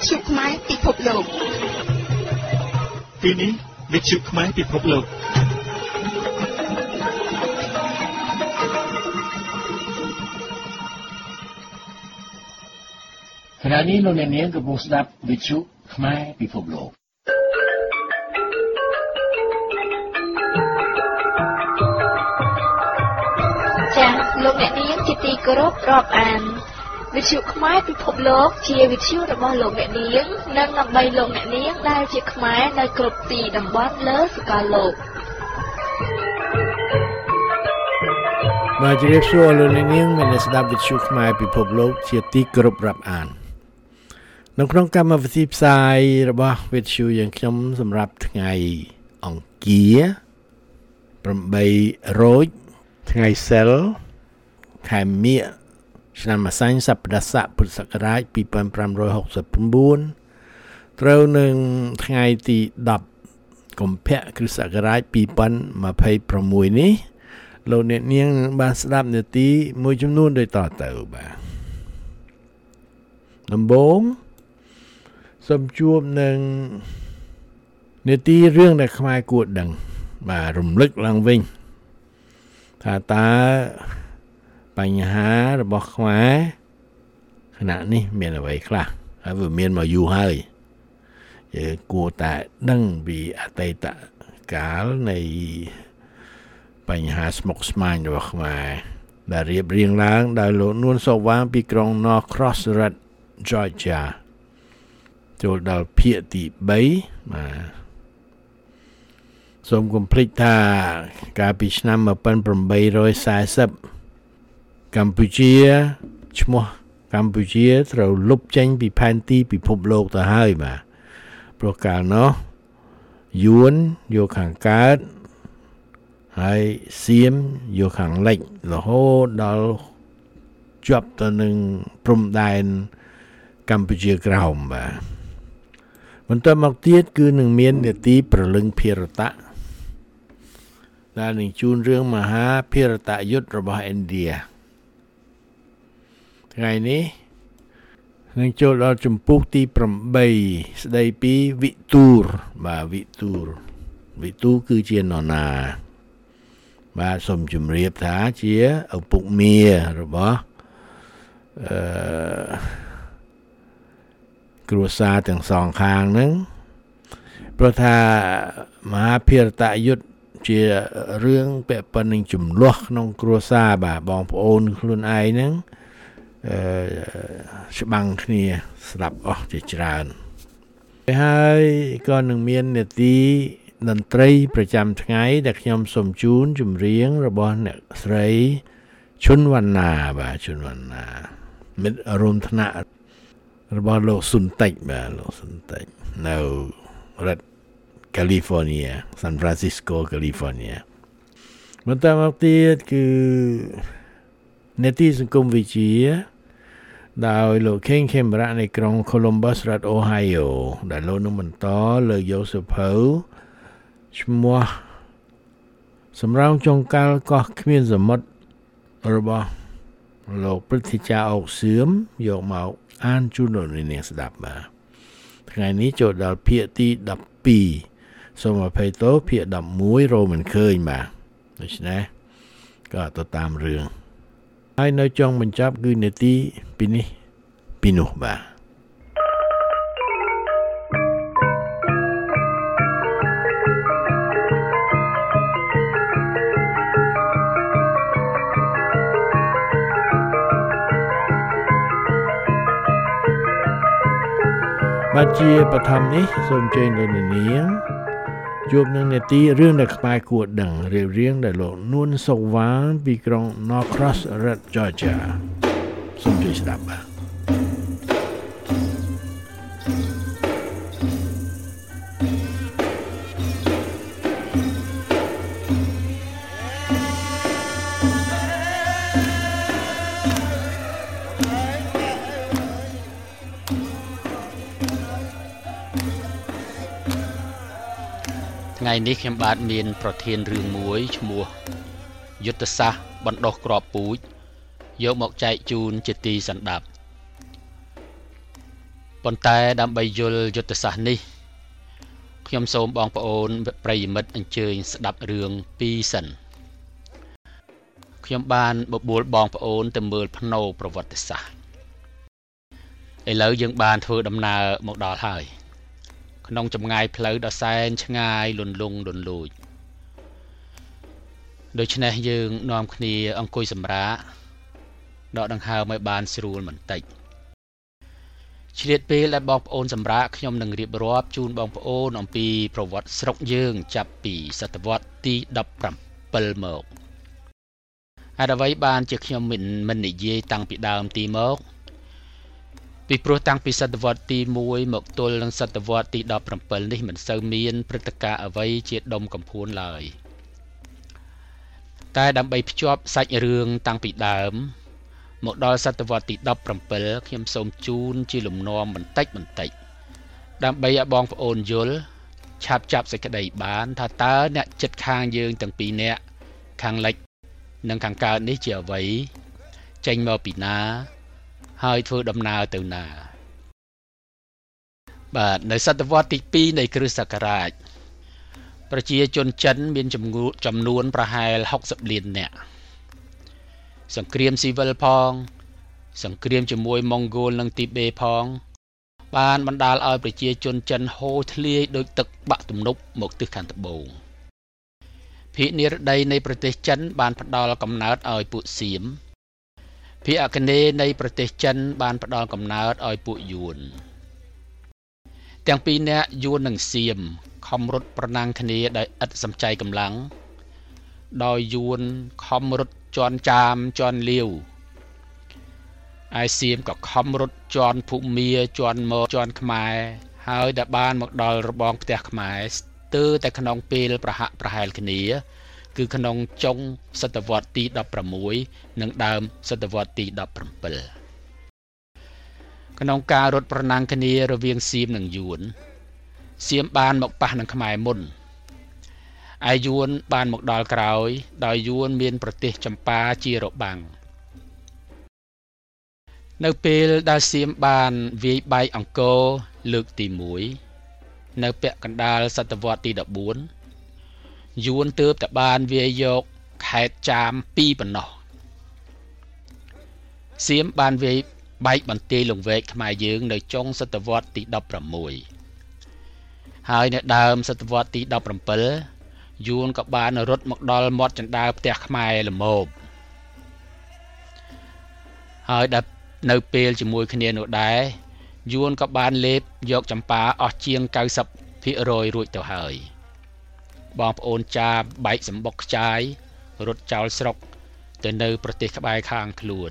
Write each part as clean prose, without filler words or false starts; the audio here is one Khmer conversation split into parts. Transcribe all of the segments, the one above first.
ชุไม้ពិភពលោកទីនេះវិទ្យុខ្មែរពិភពលោកขณะนี้លោកអ្នកនាងកំពុងស្ដាប់វិទ្យុខ្មែរពិភពលោកចា៎លោកអ្នកនាងជាទីគោរពរាប់អានវិទ្យុខ្មែរពិភពលោកជាវិទ្យុរបស់លោកអ្នកនាងនិងដើម្បីលោកអ្នកនាងដែលជាខ្មែរនៅគ្រប់ទីតំបន់លើសកលលោកបាទជម្រាបសួរលោកអ្នកនាងមានស្ដាប់វិទ្យុខ្មែរពិភពលោកជាទីគោរពរាប់អាននៅក្នុងកម្មវិធីផ្សាយរបស់វិទ្យុយើងខ្ញុំសម្រាប់ថ្ងៃអង្គារ8រោចថ្ងៃសិលខែមិញឆ្នាំម្សាញ់សប្តាហ៍ស័កពុទ្ធសករាជ2569ត្រូវនឹងថ្ងៃទី10កុម្ភៈគ្រិស្តសករាជ2026នេះលោកអ្នកនាងបានស្ដាប់នាទីមួយចំនួនដូចតទៅបាទដំបូងសូមជួបនឹងនាទីរឿងដែលខ្មែរគួរដឹងបាទរំលឹកឡើងវិញថាតើបញ្ហារបស់ខ្មែរខណៈនេះមានអ្វីខ្លះហើយវាមានមកយូរហើយយើងគួរតែដឹងពីអតីតកាលនៃបញ្ហាស្មុគស្មាញរបស់ខ្មែរដែលរៀបរៀងឡើងដោយលោកនួនសុវណ្ណពីក្រុង Norcross រដ្ឋ Georgia ចូលដល់ភាគទី3បាទសូមកុំភ្លេចថាកាលពីឆ្នាំ1840កម្ពុជាឈ្មោះកម្ពុជាត្រូវលុបចេញពីផែនទីពិភពលោកទៅហើយបាទព្រោះកាលនោះយួនយកខាងកើតហើយសៀមយកខាងលិចរហូតដល់ជាប់ទៅនឹងព្រំដែនកម្ពុជាក្រោមបាទបន្តមកទៀតគឺនឹងមាននាទីប្រលឹងភារតៈដែលនឹងជូនរឿងមហាភារតយុទ្ធរបស់ឥណ្ឌាថ្ងៃនេះនឹងចូលដល់ជំពូកទី8ស្ដីពីវិទូរបាទវិទូរគឺជានរណាបាទសូមជម្រាបថាជាឪពុកមារបស់គ្រួសារទាំងសងខាងហ្នឹងព្រោះថាមហាភារតយុទ្ធជារឿងពាក់ព័ន្ធនឹងចំនួនក្នុងគ្រួសារបាទបងប្អូនខ្លួនឯងហ្នឹងច្បាំងគ្នាស្ដាប់អស់ជាច្រើនហើយក៏នឹងមាននាទីតន្ត្រីប្រចាំថ្ងៃដែលខ្ញុំសូមជូនចម្រៀងរបស់អ្នកស្រីឈុនវណ្ណាបាទឈុនវណ្ណាមិត្តរួមថ្នាក់របស់លោកស៊ុនតិចបាទលោកស៊ុនតិចនៅរដ្ឋ California San Francisco California បន្តមកទៀតគឺនាទីសង្គមវិទ្យាដោយលោកខេងខេមរៈនៃក្រុង Columbus រដ្ឋ Ohio ដែលលោកនឹងបន្តលើកយកសភៅឈ្មោះសម្រងចុងកាល់កោះគ្មានសមុទ្ររបស់លោកព្រឹទ្ធាចារ្យអុកសឿមយកមកអានជូនលោកនាងស្ដាប់បាទថ្ងៃនេះចូលដល់ភាគទី12សូមអភ័យទោសភាគ11រមិនឃើញបាទដូច្នេះក៏ទៅតាមរឿងហើយនៅចុងបញ្ចប់គឺនាទីពីនេះពីនោះបាទបាទជាបឋមនេះសូមអញ្ជើញលោកនាងជួបនឹងនាទីរឿងដែលខ្មែរគួរដឹងរៀងដែលលោកនួនសុវណ្ណពីក្រុង Norcross រដ្ឋ Georgia សូមជួយស្ដាប់បាទថ្ងៃនេះខ្ញុំបាទមានប្រធានរឿងមួយឈ្មោះយុទ្ធសាស្ត្របណ្ដុះគ្រាប់ពូជយកមកចែកជូនជាទីសន្តាប់ប៉ុន្តែដើម្បីយល់យុទ្ធសាស្ត្រនេះខ្ញុំសូមបងប្អូនប្រិយមិត្តអញ្ជើញស្ដាប់រឿងពីរសិនខ្ញុំបានបបួលបងប្អូនទៅមើលផ្នូរប្រវត្តិសាស្ត្រឥឡូវយើងបានធ្វើដំណើរមកដល់ហើយក្នុងចម្ងាយផ្លូវដ៏សែនឆ្ងាយលន់លង់លន់លូចដូច្នេះយើងនាំគ្នាអង្គុយសម្រាកដកដង្ហើមឲ្យបានស្រួលបន្តិចឆ្លៀតពេលដែលបងប្អូនសម្រាកខ្ញុំនឹងរៀបរាប់ជូនបងប្អូនអំពីប្រវត្តិស្រុកយើងចាប់ពីសតវត្សទី17មកហេតុអ្វីបានជាខ្ញុំមិននិយាយតាំងពីដើមទីមកពីព្រោះតាំងពីសតវត្សទី1មកទល់នឹងសតវត្សទី17នេះមិនសូវមានព្រឹត្តិការណ៍អ្វីជាដុំកំភួនឡើយតែដើម្បីភ្ជាប់សាច់រឿងតាំងពីដើមមកដល់សតវត្សទី17ខ្ញុំសូមជូនជាលំនាំបន្តិចដើម្បីឲ្យបងប្អូនយល់ឆាប់ចាប់សេចក្តីបានថាតើអ្នកចិត្តខាងយើងទាំងពីរនាក់ខាងលិចនិងខាងកើតនេះជាអ្វីចេញមកពីណាហើយធ្វើដំណើរទៅណាបាទនៅសតវត្សទី2នៃគ្រិស្តសករាជប្រជាជនចិនមានចំនួនប្រហែល60លាននាក់សង្គ្រាមស៊ីវិលផងសង្គ្រាមជាមួយម៉ុងហ្គោលនិងទីបេផងបានបណ្ដាលឲ្យប្រជាជនចិនហូរធ្លាយដោយទឹកបាក់ទំនប់មកទិសខាងត្បូងភាគនិរដីនៃប្រទេសចិនបានផ្ដល់កំណើតឲ្យពួកសៀមភាគអាគ្នេយ៍នៃប្រទេសចិនបានផ្ដល់កំណើតឲ្យពួកយួនទាំងពីរនាក់យួននិងសៀមខំរត់ប្រណាំងគ្នាដោយឥតសំចៃកម្លាំងដោយយួនខំរត់ជន់ចាមជន់លាវឯសៀមក៏ខំរត់ជន់ភូមាជន់មកជន់ខ្មែរហើយដែលបានមកដល់របងផ្ទះខ្មែរស្ទើរតែក្នុងពេលប្រហាក់ប្រហែលគ្នាគឺក្នុងចុងសតវត្សទី16និងដើមសតវត្សទី17ក្នុងការរត់ប្រណាំងគ្នារវាងសៀមនិងយួនសៀមបានមកប៉ះនឹងខ្មែរមុនឯយួនបានមកដល់ក្រោយដោយយួនមានប្រទេសចម្ប៉ាជារបាំងនៅពេលដែលសៀមបានវាយបែកអង្គរលើកទី1នៅពាក់កណ្ដាលសតវត្សទី14យួនទើបតែបានវាយយកខេត្តចាម2ប៉ុណ្ណោះសៀមបានវាយបែកបន្ទាយលង្វែកខ្មែរយើងនៅចុងសតវត្សទី16ហើយនៅដើមសតវត្សទី17យួនក៏បានរត់មកដល់មាត់ចណ្ដាលផ្ទះខ្មែរល្មមហើយដែលនៅពេលជាមួយគ្នានោះដែរយួនក៏បានលេបយកចម្ប៉ាអស់ជាង 90% រួចទៅហើយបងប្អូនចាបបែកសម្បុកខ្ចាយរត់ចោលស្រុកទៅនៅប្រទេសក្បែរខាងខ្លួន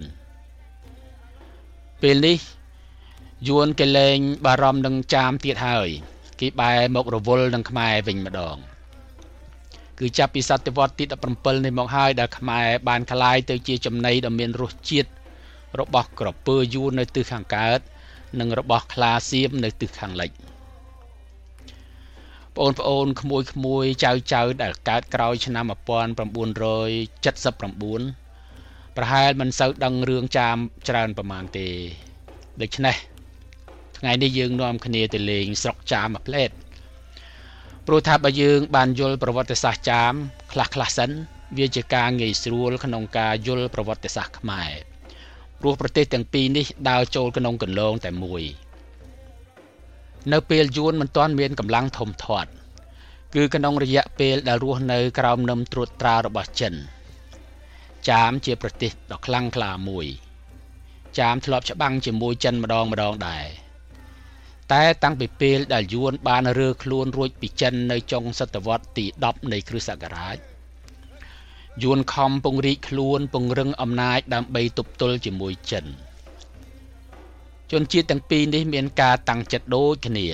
ពេលនេះយួនគេលែងបារម្ភនឹងចាមទៀតហើយគេបែរមករវល់នឹងខ្មែរវិញម្ដងគឺចាប់ពីសតវត្សទី17នេះមកហើយដែលខ្មែរបានក្លាយទៅជាចំណីដ៏មានរសជាតិរបស់ក្រពើយួននៅទិសខាងកើតនិងរបស់ខ្លាសៀមនៅទិសខាងលិចបងប្អូនក្មួយចៅដែលកើតក្រោយឆ្នាំ1979ប្រហែលមិនសូវដឹងរឿងចាមច្រើនប្រមាណទេដូច្នេះថ្ងៃនេះយើងនាំគ្នាទៅលេងស្រុកចាមមួយផ្លែតព្រោះថាបើយើងបានយល់ប្រវត្តិសាស្ត្រចាមខ្លះសិនវាជាការងាយស្រួលក្នុងការយល់ប្រវត្តិសាស្ត្រខ្មែរព្រោះប្រទេសទាំងពីរនេះដើរចូលក្នុងគន្លងតែមួយនៅពេលយួនមិនទាន់មានកម្លាំងធំធាត់គឺក្នុងរយៈពេលដែលរស់នៅក្រោមនឹមត្រួតត្រារបស់ចិនចាមជាប្រទេសដ៏ខ្លាំងក្លាមួយចាមធ្លាប់ច្បាំងជាមួយចិនម្ដងដែរតែតាំងពីពេលដែលយួនបានរើខ្លួនរួចពីចិននៅចុងសតវត្សទី10នៃគ្រិស្តសករាជយួនខំពង្រីកខ្លួនពង្រឹងអំណាចដើម្បីទប់ទល់ជាមួយចិនជនជាតិទាំងពីរនេះមានការតាំងចិត្តដូចគ្នា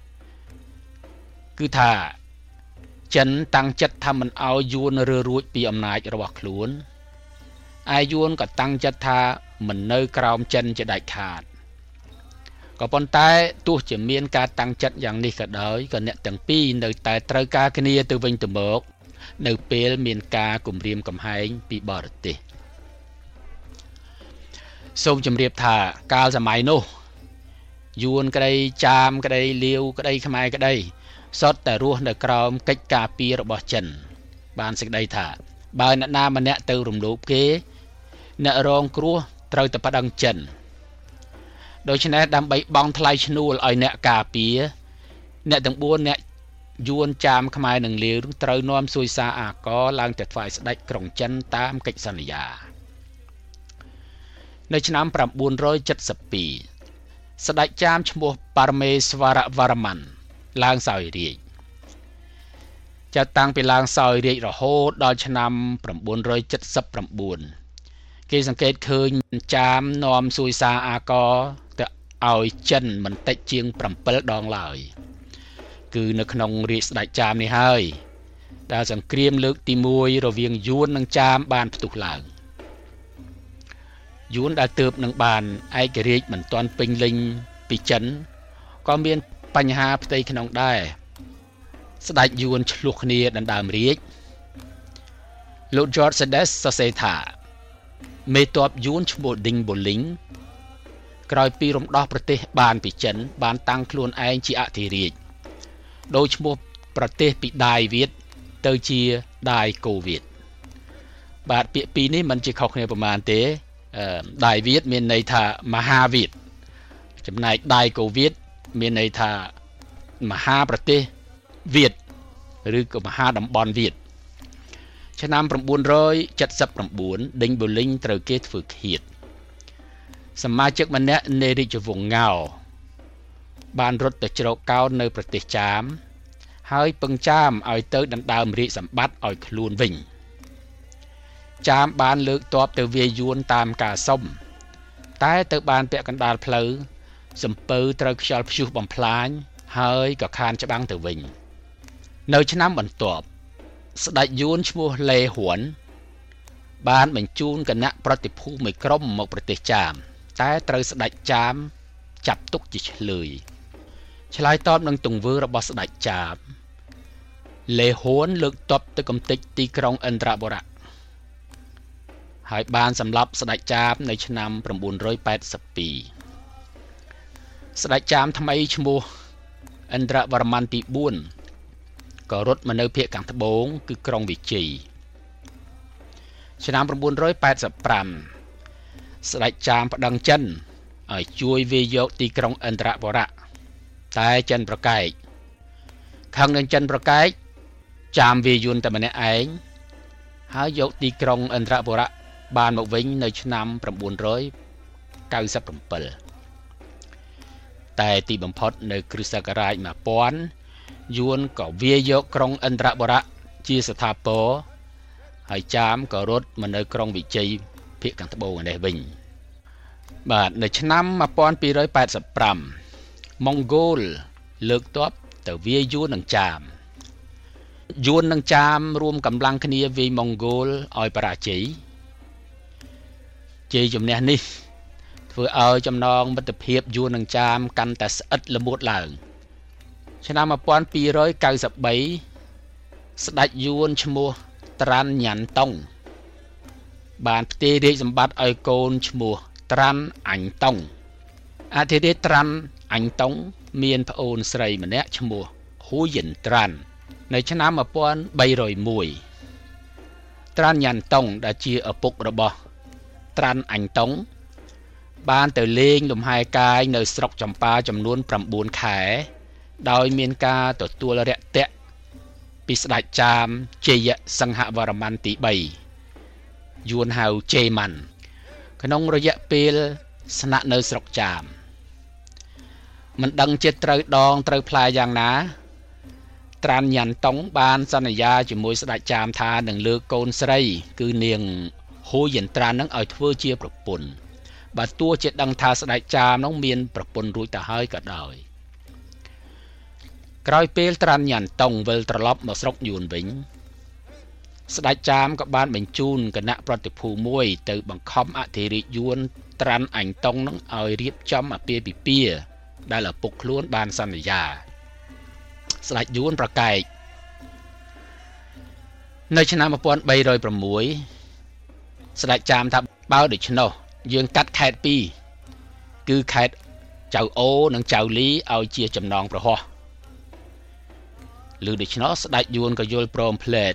គឺថាចិនតាំងចិត្តថាមិនឲ្យយួនរើរួចពីអំណាចរបស់ខ្លួនឯយួនក៏តាំងចិត្តថាមិននៅក្រោមចិនជាដាច់ខាតក៏ប៉ុន្តែទោះជាមានការតាំងចិត្តយ៉ាងនេះក៏ដោយក៏អ្នកទាំងពីរនៅតែត្រូវការគ្នាទៅវិញទៅមកនៅពេលមានការគំរាមកំហែងពីបរទេសសូមជម្រាបថាកាលសម័យនោះយួនក្តីចាមក្តីលាវក្តីខ្មែរក្តីសុទ្ធតែរស់នៅក្រោមកិច្ចការពាររបស់ចិនបានសេចក្តីថាបើអ្នកណាម្នាក់ទៅរំលោភគេអ្នករងគ្រោះត្រូវតែប្តឹងចិនដូច្នេះដើម្បីបង់ថ្លៃឈ្នួលឲ្យអ្នកការពារអ្នកទាំង4អ្នកយួនចាមខ្មែរនិងលាវត្រូវនាំសួយសារអាករឡើងទៅថ្វាយស្ដេចក្រុងចិនតាមកិច្ចសន្យានៅឆ្នាំ972ស្ដេចចាមឈ្មោះប៉ារមេស្វរវរ្ម័នឡើងសោយរាជ្យចាប់តាំងពីឡើងសោយរាជ្យរហូតដល់ឆ្នាំ979គេសង្កេតឃើញចាមនាំសួយសារអាករទៅឲ្យចិនមិនតិចជាង7ដងឡើយគឺនៅក្នុងរាជស្ដេចចាមនេះហើយដែលសង្គ្រាមលើកទី1រវាងយួននិងចាមបានផ្ទុះឡើងយួនដែលទើបនឹងបានឯករាជ្យមិនទាន់ពេញលេញពីចិនក៏មានបញ្ហាផ្ទៃក្នុងដែរស្ដេចយួនឆ្លោះគ្នាដណ្ដើមរាជ្យលោក George Sedes សរសេរថាមេទ័ពយួនឈ្មោះ Ding Boling ក្រោយពីរំដោះប្រទេសបានពីចិនបានតាំងខ្លួនឯងជាអធិរាជដោយឈ្មោះប្រទេសពីដាយវៀតទៅជាដាយកូវៀតបាទពាក្យពីរនេះមិនជាខុសគ្នាប្រមាណទេដាយវៀតមានន័យថាមហាវៀតចំណែកដាយកូវៀតមានន័យថាមហាប្រទេសវៀតឬក៏មហាតំបន់វៀតឆ្នាំ979 ដេញបូលីងត្រូវគេធ្វើឃាតសមាជិកម្នាក់នៃរាជវង្សងោបានរត់ទៅជ្រកកោននៅប្រទេសចាមហើយពឹងចាមឲ្យទៅដណ្ដើមរាជសម្បត្តិឲ្យខ្លួនវិញចាមបានលើកទ័ពទៅវាយយួនតាមការសុំតែទៅបានពាក់កណ្ដាលផ្លូវសំពៅត្រូវខ្យល់ព្យុះបំផ្លាញហើយក៏ខានច្បាំងទៅវិញនៅឆ្នាំបន្ទាប់ស្ដេចយួនឈ្មោះលេហ៊ួនបានបញ្ជូនគណៈប្រតិភូមួយក្រុមមកប្រទេសចាមតែត្រូវស្ដេចចាមចាប់ទុកជាឆ្លើយឆ្លើយតបនឹងទង្វើរបស់ស្ដេចចាមលេហ៊ួនលើកទ័ពទៅកំទេចទីក្រុងឥន្ទ្របុរៈហើយបានសម្លាប់ស្ដេចចាមនៅឆ្នាំ982ស្ដេចចាមថ្មីឈ្មោះឥន្ទ្រវរ្ម័នទី4ក៏រត់មកនៅភាគខាងត្បូងគឺក្រុងវិជ័យឆ្នាំ985ស្ដេចចាមប្តឹងចិនឲ្យជួយវាយយកទីក្រុងឥន្ទ្របុរៈតែចិនប្រកែកខឹងនឹងចិនប្រកែកចាមវាយយួនតែម្នាក់ឯងហើយយកទីក្រុងឥន្ទ្របុរៈបានមកវិញនៅឆ្នាំ997តែទីបំផុតនៅគ្រិស្តសករាជ1000យួនក៏វាយយកក្រុងឥន្ទ្របុរៈជាស្ថាពរហើយចាមក៏រត់មកនៅក្រុងវិជ័យភាគខាងត្បូងនេះវិញបាទនៅឆ្នាំ1285ម៉ុងហ្គោលលើកទ័ពទៅវាយយួននិងចាមយួននិងចាមរួមកម្លាំងគ្នាវាយម៉ុងហ្គោលឲ្យបរាជ័យជ័យជំនះនេះធ្វើឲ្យចំណងមិត្តភាពយួននិងចាមកាន់តែស្អិតល្មួតឡើងឆ្នាំ1293ស្ដេចយួនឈ្មោះត្រាន់ញ៉ាន់តុងបានផ្ទេររាជសម្បត្តិឲ្យកូនឈ្មោះត្រាន់អញតុងអធិរាជត្រាន់អញតុងមានប្អូនស្រីម្នាក់ឈ្មោះហ៊ូយិនត្រាន់នៅឆ្នាំ1301ត្រាន់ញ៉ាន់តុងដែលជាឪពុករបស់ត្រាន់អញតុងបានទៅលេងលំហែកាយនៅស្រុកចម្ប៉ាចំនួន9ខែដោយមានការទទួលរាក់ទាក់ពីស្ដេចចាមជ័យសង្ហវរ្ម័នទី3យួនហៅជេម៉ាន់ក្នុងរយៈពេលស្នាក់នៅស្រុកចាមមិនដឹងជាត្រូវដងត្រូវផ្លែយ៉ាងណាត្រាន់ញ៉ាន់តុងបានសន្យាជាមួយស្ដេចចាមថានឹងលើកកូនស្រីគឺនាងហ៊ូយិនត្រាន់នឹងឲ្យធ្វើជាប្រពន្ធបើទោះជាដឹងថាស្ដេចចាមនោះមានប្រពន្ធរួចទៅហើយក៏ដោយក្រោយពេលត្រាន់ញ៉ាន់តុងវិលត្រឡប់មកស្រុកយួនវិញស្ដេចចាមក៏បានបញ្ជូនគណៈប្រតិភូមួយទៅបង្ខំអធិរាជយួនត្រាន់អញតុងនឹងឲ្យរៀបចំអាពាហ៍ពិពាហ៍ដែលឪពុកខ្លួនបានសន្យាស្ដេចយួនប្រកែកនៅឆ្នាំ1306ស្ដេចចាមថាបើដូច្នោះយើងកាត់ខេត្ត2គឺខេត្តចៅអូនិងចៅលីឲ្យជាចំណងប្រហោះឬដូច្នោះស្ដេចយួនក៏យល់ព្រមភ្លែត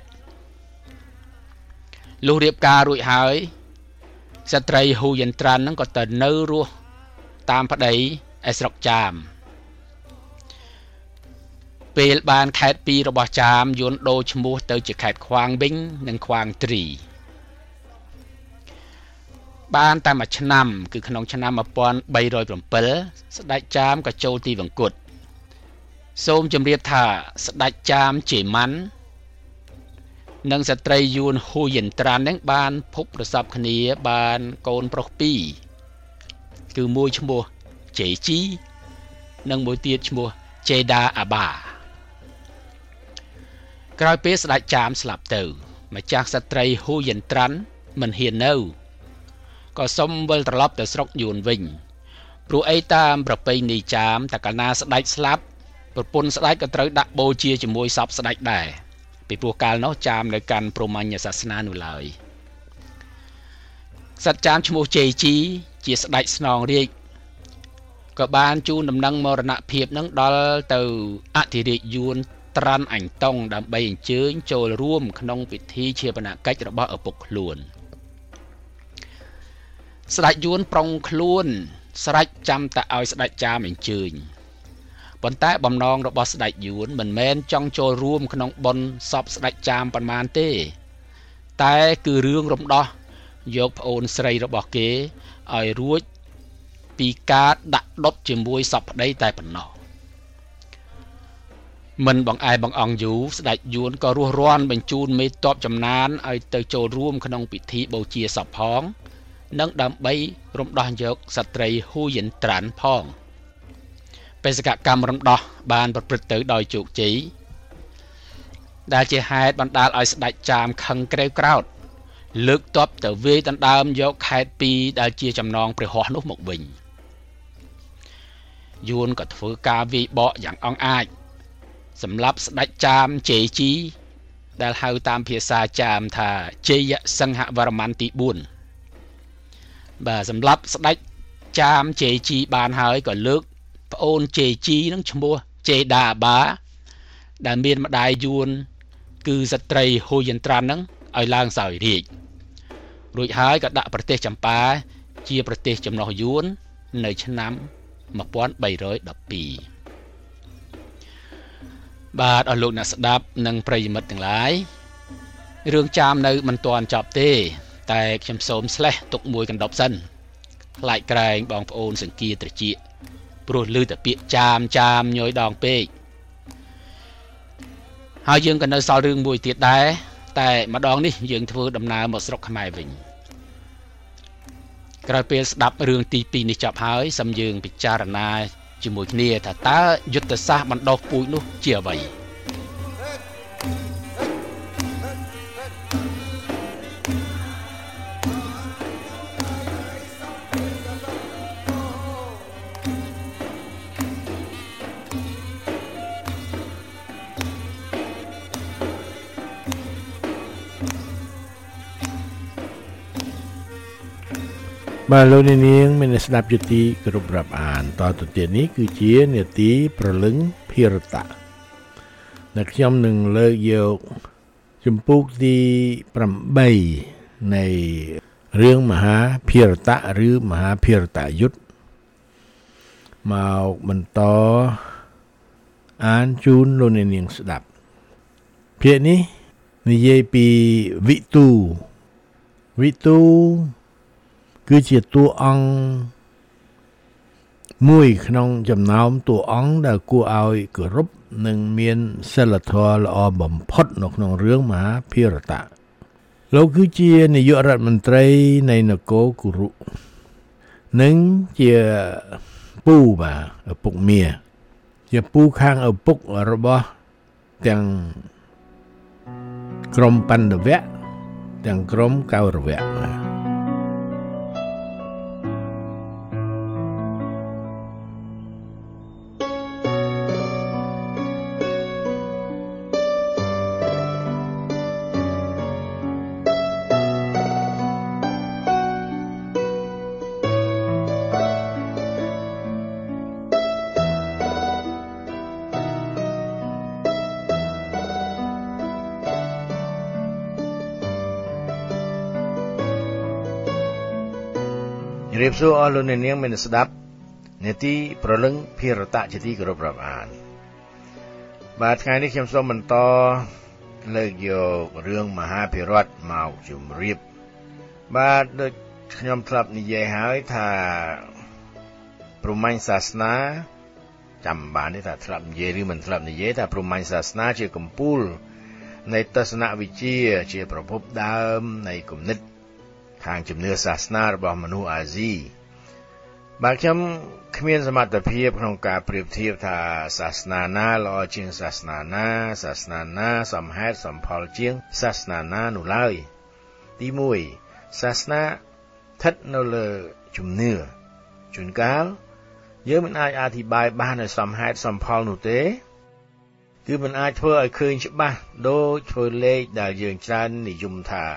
លុះរៀបការរួចហើយស្ត្រីហ៊ូយិនត្រាននឹងក៏ទៅនៅរស់តាមប្តីឯស្រុកចាមពេលបានខេត្ត2របស់ចាមយួនដូរឈ្មោះទៅជាខេត្តខ្វាងវិញនិងខ្វាងទ្រីបានតែមួយឆ្នាំគឺក្នុងឆ្នាំ1307ស្ដេចចាមក៏ចូលទីវង្គតសូមជម្រាបថាស្ដេចចាមជេម៉ាន់និងស្ត្រីយួនហ៊ូយិនត្រាននឹងបានភពប្រសពគ្នាបានកូនប្រុស2គឺមួយឈ្មោះជេជីនិងមួយទៀតឈ្មោះជេដាអាបាក្រោយពេលស្ដេចចាមស្លាប់ទៅម្ចាស់ស្ត្រីហ៊ូយិនត្រានមិនហ៊ាននៅក៏សុំវិលត្រឡប់ទៅស្រុកយួនវិញព្រោះអីតាមប្រពៃណីចាមតែកាលណាស្ដេចស្លាប់ប្រពន្ធស្ដេចក៏ត្រូវដាក់បូជាជាមួយសពស្ដេចដែរពីព្រោះកាលនោះចាមនៅកាន់ព្រហ្មញ្ញសាសនានោះឡើយក្សត្រចាមឈ្មោះជេជីជាស្ដេចស្នងរាជក៏បានជូនដំណឹងមរណភាពនឹងដល់ទៅអធិរាជយួនត្រាន់អញតុងដើម្បីអញ្ជើញចូលរួមក្នុងពិធីឈាបនកិច្ចរបស់ឪពុកខ្លួនស្ដេចយួនប្រុងខ្លួនស្រេចចាំតែឲ្យស្ដេចចាមអញ្ជើញប៉ុន្តែបំណងរបស់ស្ដេចយួនមិនមែនចង់ចូលរួមក្នុងបុណ្យសពស្ដេចចាមប៉ុន្មានទេតែគឺរឿងរំដោះយកប្អូនស្រីរបស់គេឲ្យរួចពីការដាក់ដុតជាមួយសពប្តីតែប៉ុណ្ណោះមិនបងឯបងអង្គយូស្ដេចយួនក៏រស់រាន់បញ្ជូនមេទ័ពចំណានឲ្យទៅចូលរួមក្នុងពិធីបូជាសពផងនិងដើម្បីរំដោះយកស្ត្រីហ៊ូយិនត្រានផងបេសកកម្មរំដោះបានប្រព្រឹត្តទៅដោយជោគជ័យដែលជាហេតុបណ្ដាលឲ្យស្ដេចចាមខឹងក្រេវក្រោធលើកទ័ពទៅវាយដណ្ដើមយកខេត្ត2ដែលជាចំណងព្រះហស្ថនោះមកវិញយួនក៏ធ្វើការវាយបកយ៉ាងអង់អាចសម្រាប់ស្ដេចចាមជេជីដែលហៅតាមភាសាចាមថាជេយសង្ហវរ្ម័នទី4បាទសម្រាប់ស្ដេចចាមជេជីបានហើយក៏លើកប្អូនជេជីនឹងឈ្មោះជេដាបាដែលមានម្ដាយយួនគឺស្ត្រីហ៊ូយិនត្រាននឹងឲ្យឡើងសោយរាជរួចហើយក៏ដាក់ប្រទេសចម្ប៉ាជាប្រទេសចំណុះយួននៅឆ្នាំ1312បាទអស់លោកអ្នកស្ដាប់និងប្រិយមិត្តទាំងឡាយរឿងចាមនៅមិនទាន់ចប់ទេតែខ្ញុំសូមស្លេះទុកមួយកណ្ដប់សិនខ្លាចក្រែងបងប្អូនសង្គាត្រជាព្រោះឮតែពាក្យចាមញយដងពេកហើយយើងក៏នៅសល់រឿងមួយទៀតដែរតែម្ដងនេះយើងធ្វើដំណើរមកស្រុកខ្មែរវិញក្រោយពេលស្ដាប់រឿងទី2នេះចប់ហើយសូមយើងពិចារណាជាមួយគ្នាថាតើយុទ្ធសាស្ត្របណ្ដោះពូជនោះជាអ្វីបាទលោកនាងមានស្ដាប់យុតិគ្រប់រាប់អានតទៅទៀតនេះគឺជានាទីប្រលឹងភិរតៈដែលខ្ញុំនឹងលើកយកជំពូកទី8នៃរឿងមហាភិរតៈឬមហាភិរតយុទ្ធមកបន្តអានជូនលោកនាងស្ដាប់ភាគនេះនិយាយពីវិទូគឺជាតួអង្គមួយក្នុងចំណោមតួអង្គដែលគួរឲ្យគោរពនិងមានសិលធម៌ល្អបំផុតនៅក្នុងរឿងមហាភារតៈលោកគឺជានាយករដ្ឋមន្ត្រីនៃនគរគុរុនិងជាពូឪពុកមាជាពូខាងឪពុករបស់ទាំងក្រុមបណ្ឌវៈទាំងក្រុមកៅរវៈរៀបសួរអស់លោកអ្នកនាងមានស្ដាប់នេតិប្រលឹងភិរតៈជាទីគោរពរាប់អានបាទថ្ងៃនេះខ្ញុំសូមបន្តលើកយករឿងមហាភិរតមកជម្រាបបាទដូចខ្ញុំធ្លាប់និយាយហើយថាព្រហ្មញ្ញសាសនាចាំបានទេថាធ្លាប់និយាយឬមិនធ្លាប់និយាយថាព្រហ្មញ្ញសាសនាជាកំពូលនៃទស្សនវិជ្ជាជាប្រភពដើមនៃគំនិតខាងជំនឿសាសនារបស់មនុស្សអាស៊ីបាទខ្ញុំគ្មានសមត្ថភាពក្នុងការប្រៀបធៀបថាសាសនាណាល្អជាងសាសនាណាសាសនាណាសមហេតុសមផលជាងសាសនាណានោះឡើយទី1សាសនាស្ថិតនៅលើជំនឿជួនកាលយើងមិនអាចអធិប្បាយបានឲ្យសមហេតុសមផលនោះទេគឺមិនអាចធ្វើឲ្យឃើញច្បាស់ដូចធ្វើលេខដែលយើងច្រើននិយមថា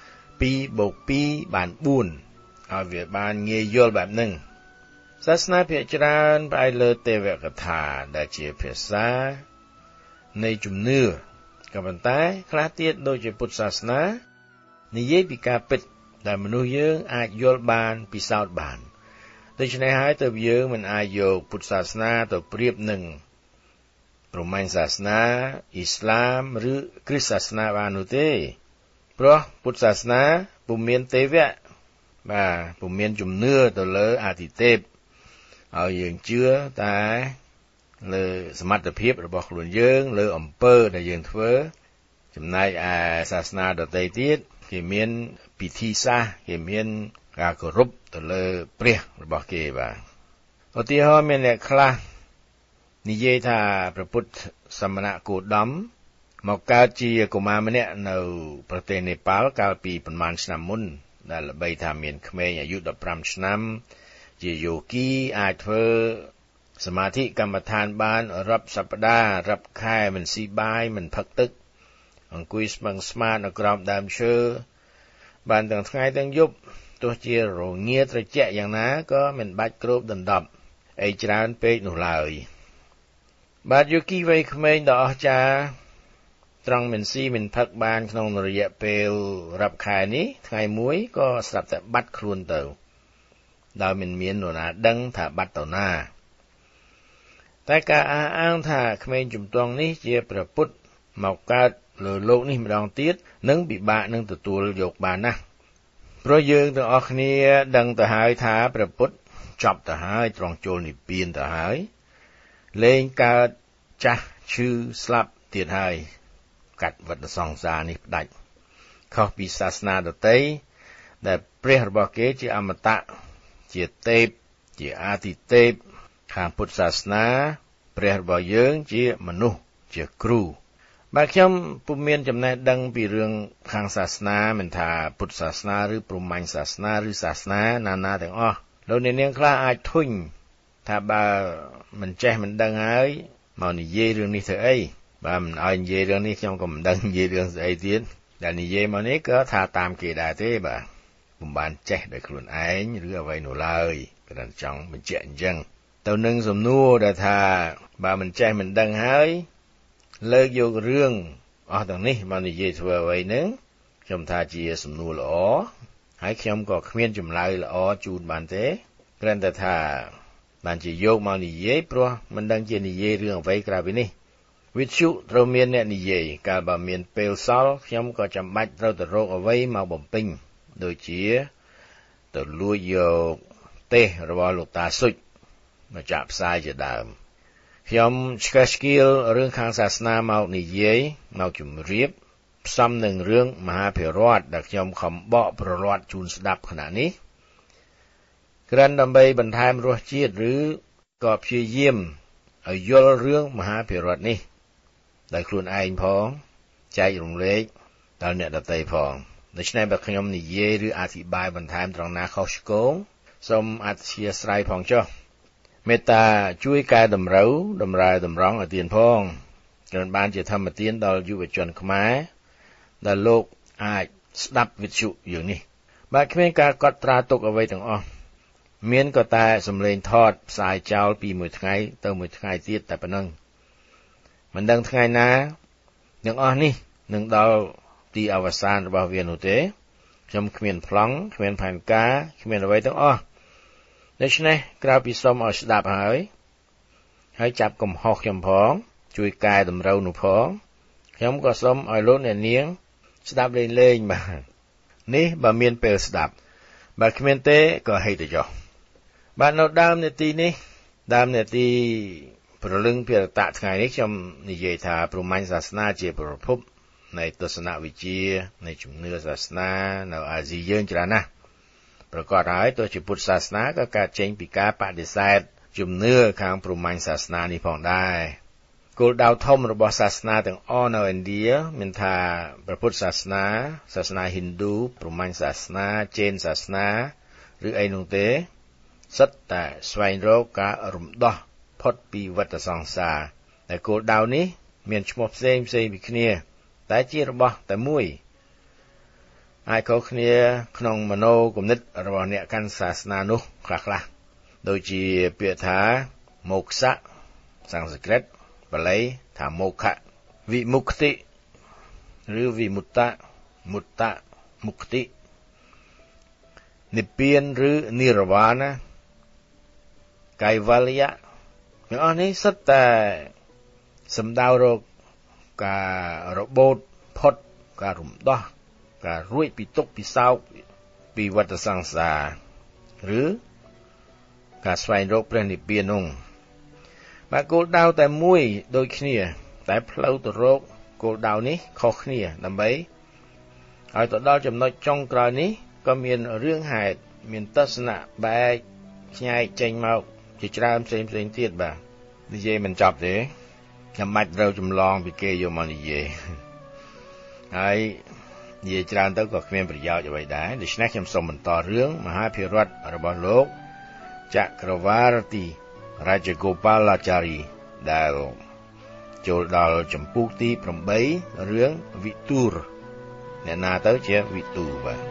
2 + 2 បាន 4ឲ្យវាបានងាយយល់បែបហ្នឹងសាសនាភាគច្រើនផ្អែកលើទេវកថាដែលជាភាសានៃជំនឿក៏ប៉ុន្តែខ្លះទៀតដូចជាពុទ្ធសាសនានិយាយពីការពិតដែលមនុស្សយើងអាចយល់បានពិសោធន៍បានដូច្នេះហើយទើបយើងមិនអាចយកពុទ្ធសាសនាទៅប្រៀបនឹងព្រហ្មញ្ញសាសនាអ៊ីស្លាមឬគ្រិស្តសាសនាបាននោះទេព្រោះពុទ្ធសាសនាពុំមានទេវៈបាទពុំមានជំនឿទៅលើអាទិទេពឲ្យយើងជឿតែលើសមត្ថភាពរបស់ខ្លួនយើងលើអំពើដែលយើងធ្វើចំណែកឯសាសនាដទៃទៀតគេមានពិធីសាសគេមានការគោរពទៅលើព្រះរបស់គេបាទឧទាហរណ៍មានអ្នកខ្លះនិយាយថាព្រះពុទ្ធសមណគោតមមកកើតជាកុមារម្នាក់នៅប្រទេសនេប៉ាល់កាលពីប្រមាណឆ្នាំមុនដែលល្បីថាមានក្មេងអាយុ15ឆ្នាំជាយោគីអាចធ្វើសមាធិកម្មដ្ឋានបានរាប់សប្តាហ៍រាប់ខែមិនស៊ីបាយមិនផឹកទឹកអង្គុយស្មឹងស្មាតនៅក្រោមដើមឈើបានទាំងថ្ងៃទាំងយប់ទោះជារងាត្រជាក់យ៉ាងណាក៏មិនបាច់គ្របដណ្ដប់អីច្រើនពេកនោះឡើយបាទយោគីវ័យក្មេងដ៏អស្ចារ្យត្រង់មិនស៊ីមិនផឹកបានក្នុងរយៈពេលរាប់ខែនេះថ្ងៃមួយក៏ស្រាប់តែបាត់ខ្លួនទៅដោយមិនមាននរណាដឹងថាបាត់ទៅណាតែការអះអាងថាក្មេងជំទង់នេះជាព្រះពុទ្ធមកកើតលើលោកនេះម្ដងទៀតនឹងពិបាកនឹងទទួលយកបានណាស់ព្រោះយើងទាំងអស់គ្នាដឹងទៅហើយថាព្រះពុទ្ធចប់ទៅហើយទ្រង់ចូលនិព្វានទៅហើយលែងកើតចាស់ឈឺស្លាប់ទៀតហើយកាត់វដ្តសង្សារនេះផ្ដាច់ខុសពីសាសនាដទៃដែលព្រះរបស់គេជាអមតៈជាទេពជាអាទិទេពខាងពុទ្ធសាសនាព្រះរបស់យើងជាមនុស្សជាគ្រូបាទខ្ញុំពុំមានចំណេះដឹងពីរឿងខាងសាសនាមិនថាពុទ្ធសាសនាឬព្រហ្មញ្ញសាសនាឬសាសនាណាទាំងអស់លោកអ្នកនាងខ្លះអាចធុញថាបើមិនចេះមិនដឹងហើយមកនិយាយរឿងនេះធ្វើអីបើមិនឲ្យនិយាយរឿងនេះខ្ញុំក៏មិនដឹងនិយាយរឿងស្អីទៀតដែលនិយាយមកនេះក៏ថាតាមគេដែរទេបាទពុំបានចេះដោយខ្លួនឯងឬអ្វីនោះឡើយគ្រាន់ចង់បញ្ជាក់អញ្ចឹងទៅនឹងសំណួរដែលថាបើមិនចេះមិនដឹងហើយលើកយករឿងអស់ទាំងនេះមកនិយាយធ្វើអ្វីនឹងខ្ញុំថាជាសំណួរល្អហើយខ្ញុំក៏គ្មានចម្លើយល្អជូនបានទេគ្រាន់តែថាបានជាយកមកនិយាយព្រោះមិនដឹងជានិយាយរឿងអ្វីក្រៅពីនេះវិទ្យុត្រូវមានអ្នកនិយាយកាលបើមានពេលសល់ខ្ញុំក៏ចាំបាច់ត្រូវទៅរកអ្វីមកបំពេញដូចជាទៅលួចយកទេសរបស់លោកតាសុចមកចាក់ផ្សាយជាដើមខ្ញុំឆ្កឹះឆ្កៀលរឿងខាងសាសនាមកនិយាយមកជម្រាបផ្សំនឹងរឿងមហាភិរតដែលខ្ញុំខំបកប្រវត្តិជូនស្ដាប់ខណៈនេះគ្រាន់ដើម្បីបន្ថែមរសជាតិឬក៏ព្យាយាមឲ្យយល់រឿងមហាភិរតនេះដោយខ្លួនឯងផងចែករំលែកដល់អ្នកដទៃផងដូច្នេះបើខ្ញុំនិយាយឬអធិប្បាយបន្ថែមត្រង់ណាខុសឆ្គងសូមអធិស្ឋានផងចុះមេត្តាជួយកែតម្រូវតម្រើតម្រង់ឲ្យទៀនផងគ្រាន់បានជាធម្មទានដល់យុវជនខ្មែរដែលលោកអាចស្ដាប់វិទ្យុយើងនេះបាទគ្មានការកត់ត្រាទុកអ្វីទាំងអស់មានក៏តែសំឡេងថតផ្សាយចោលពីមួយថ្ងៃទៅមួយថ្ងៃទៀតតែប៉ុណ្ណឹងមិនដឹងថ្ងៃណាទាំងអស់នេះនឹងដល់ទីអវសានរបស់វានោះទេខ្ញុំគ្មានប្លង់គ្មានផែនការគ្មានអ្វីទាំងអស់ដូច្នេះក្រៅពីសូមឲ្យស្ដាប់ហើយចាប់កំហុសខ្ញុំផងជួយកែតម្រូវនោះផងខ្ញុំក៏សូមឲ្យលោកអ្នកនាងស្ដាប់លេងបាទនេះបើមានពេលស្ដាប់បើគ្មានទេក៏ហេតុចុះបាទនៅដើមនាទីនេះដើមនាទីព្រលឹងភារតៈថ្ងៃនេះខ្ញុំនិយាយថាព្រហ្មញ្ញសាសនាជាប្រភពនៃទស្សនវិជ្ជានៃជំនឿសាសនានៅអាស៊ីយើងច្រើនណាស់ប្រកបហើយទោះជាពុទ្ធសាសនាក៏កើតចេញពីការបដិសេធជំនឿខាងព្រហ្មញ្ញសាសនានេះផងដែរគោលដៅធំរបស់សាសនាទាំងអស់នៅឥណ្ឌាមានថាព្រះពុទ្ធសាសនាសាសនាហិណ្ឌូព្រហ្មញ្ញសាសនាចេនសាសនាឬអីនោះទេសិតតែស្វែងរកការរំដោះផុតពីវដ្តសង្សារតែគោលដៅនេះមានឈ្មោះផ្សេងពីគ្នាតែជារបស់តែមួយអាចខុសគ្នាក្នុងមโนគំនិតរបស់អ្នកកាន់សាសនានោះខ្លះដូចជាពាក្យថាមោក្សៈសំស្ក្រឹតបាលីថាមោខៈវិមុគ្តិឬវិមុត្តៈមុត្តៈមុគ្តិនិព្វានឬនិរវានកៃវលយៈទាំងអស់នេះសុទ្ធតែសំដៅរកការរបូតផុតការរំដោះការរួចពីទុក្ខពីសោកពីវដ្តសង្សារឬការស្វែងរកព្រះនិព្វាននោះបាទគោលដៅតែមួយដូចគ្នាតែផ្លូវទៅរកគោលដៅនេះខុសគ្នាដើម្បីឲ្យទៅដល់ចំណុចចុងក្រោយនេះក៏មានរឿងហេតុមានទស្សនៈបែកឆ្ងាយចេញមកជាច្រើនផ្សេងទៀតបាទនិយាយមិនចប់ទេខ្ញុំបាច់ត្រូវចម្លងពីគេយកមកនិយាយហើយនិយាយច្រើនទៅក៏គ្មានប្រយោជន៍អ្វីដែរដូច្នេះខ្ញុំសូមបន្តរឿងមហាភិរតរបស់លោកចក្រវារទីរាជកោបាឡាចារីដែលចូលដល់ចម្ពោះទី8រឿងវិទូរអ្នកណាទៅជាវិទូរបាទ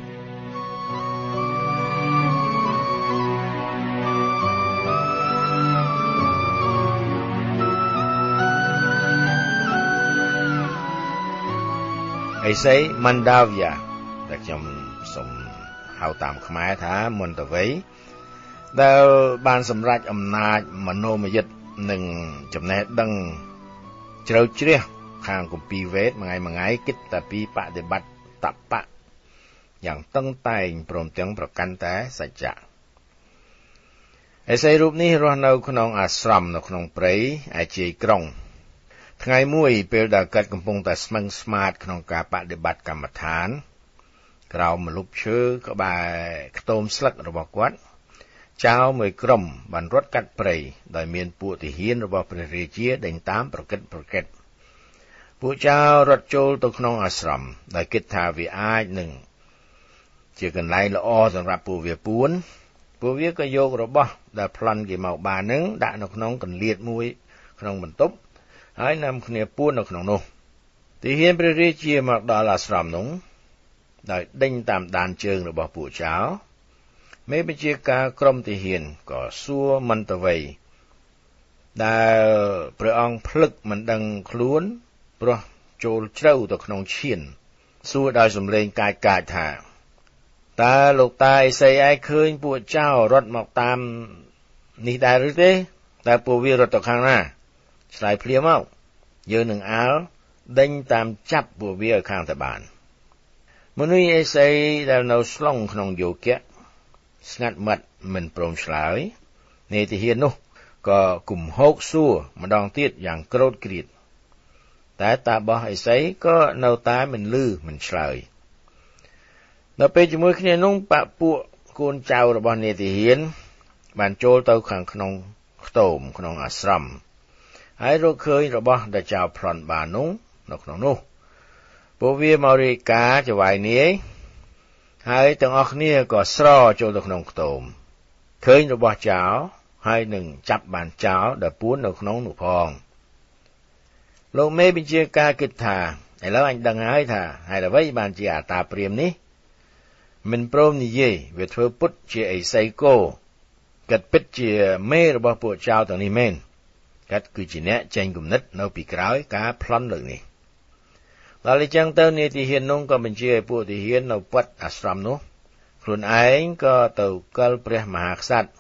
ឥសីមណ្ដាវ្យាដែលខ្ញុំសូមហៅតាមខ្មែរថាមន្តវ័យដែលបានសម្រេចអំណាចមនោមយិតនិងចំណេះដឹងជ្រៅជ្រះខាងគម្ពីរវេទមួយថ្ងៃគិតតែពីបដិបត្តិតបៈយ៉ាងតឹងតែងព្រមទាំងប្រកាន់តែសច្ចៈឥសីរូបនេះរស់នៅក្នុងអាស្រមនៅក្នុងព្រៃឯជាយក្រុងថ្ងៃមួយពេលដែលគាត់កំពុងតែស្មឹងស្មាតក្នុងការបដិបត្តិកម្មដ្ឋានក្រោមម្លប់ឈើក្បែរខ្ទមស្លឹករបស់គាត់ចៅមួយក្រុមបានរត់កាត់ព្រៃដោយមានពួកទាហានរបស់ព្រះរាជាដេញតាមប្រកិតពួកចៅរត់ចូលទៅក្នុងអាស្រមដោយគិតថាវាអាចនឹងជាកន្លែងល្អសម្រាប់ពួកវាពួនពួកវាក៏យករបស់ដែលប្លន់គេមកបាននឹងដាក់នៅក្នុងកន្លៀតមួយក្នុងបន្ទប់ហើយនាំគ្នាពួននៅក្នុងនោះទាហានព្រះរាជាមកដល់អាស្រមនោះដោយដេញតាមដានជើងរបស់ពួកចៅមេបញ្ជាការក្រុមទាហានក៏សួរមន្តវ័យដែលព្រះអង្គភ្លឹកមិនដឹងខ្លួនព្រោះចូលជ្រៅទៅក្នុងឈានសួរដោយសំឡេងកាចថាតើលោកតាឥសីឯងឃើញពួកចៅរត់មកតាមនេះដែរឬទេតើពួកវារត់ទៅខាងណាឆ្លើយភ្លាមមកយើងនឹងអាលដេញតាមចាប់ពួកវាឲ្យខាងទៅបានមនុស្សឥសីដែលនៅស្លុងក្នុងយោគៈស្ងាត់មាត់មិនព្រមឆ្លើយនាយទាហាននោះក៏គំហោកសួរម្ដងទៀតយ៉ាងក្រោធក្រៀតតែតាបោះឥសីក៏នៅតែមិនលឺមិនឆ្លើយនៅពេលជាមួយគ្នានោះបពួកកូនចៅរបស់នាយទាហានបានចូលទៅខាងក្នុងខ្ទមក្នុងអាស្រមហើយរកឃើញរបស់ដែលចៅប្លន់បាននោះនៅក្នុងនោះពួកវាមករាយការណ៍ចវាយនាយហើយទាំងអស់គ្នាក៏ស្រចូលទៅក្នុងខ្ទមឃើញរបស់ចៅហើយនឹងចាប់បានចៅដែលពួននៅក្នុងនោះផងលោកមេបញ្ជាការគិតថាឥឡូវអញដឹងហើយថាហេតុអ្វីបានជាអាតាព្រាហ្មណ៍នេះមិនព្រមនិយាយវាធ្វើពុតជាឥសីគោកាត់ពិតជាមេរបស់ពួកចៅទាំងនេះមែនកាត់គឺជាអ្នកចេញគំនិតនៅពីក្រោយការប្លន់លើកនេះដល់អញ្ចឹងទៅនាយទាហាននោះក៏បញ្ជាឲ្យពួកទាហាននៅវត្តអាស្រមនោះខ្លួនឯងក៏ទៅកិលព្រះមហាក្សត្រ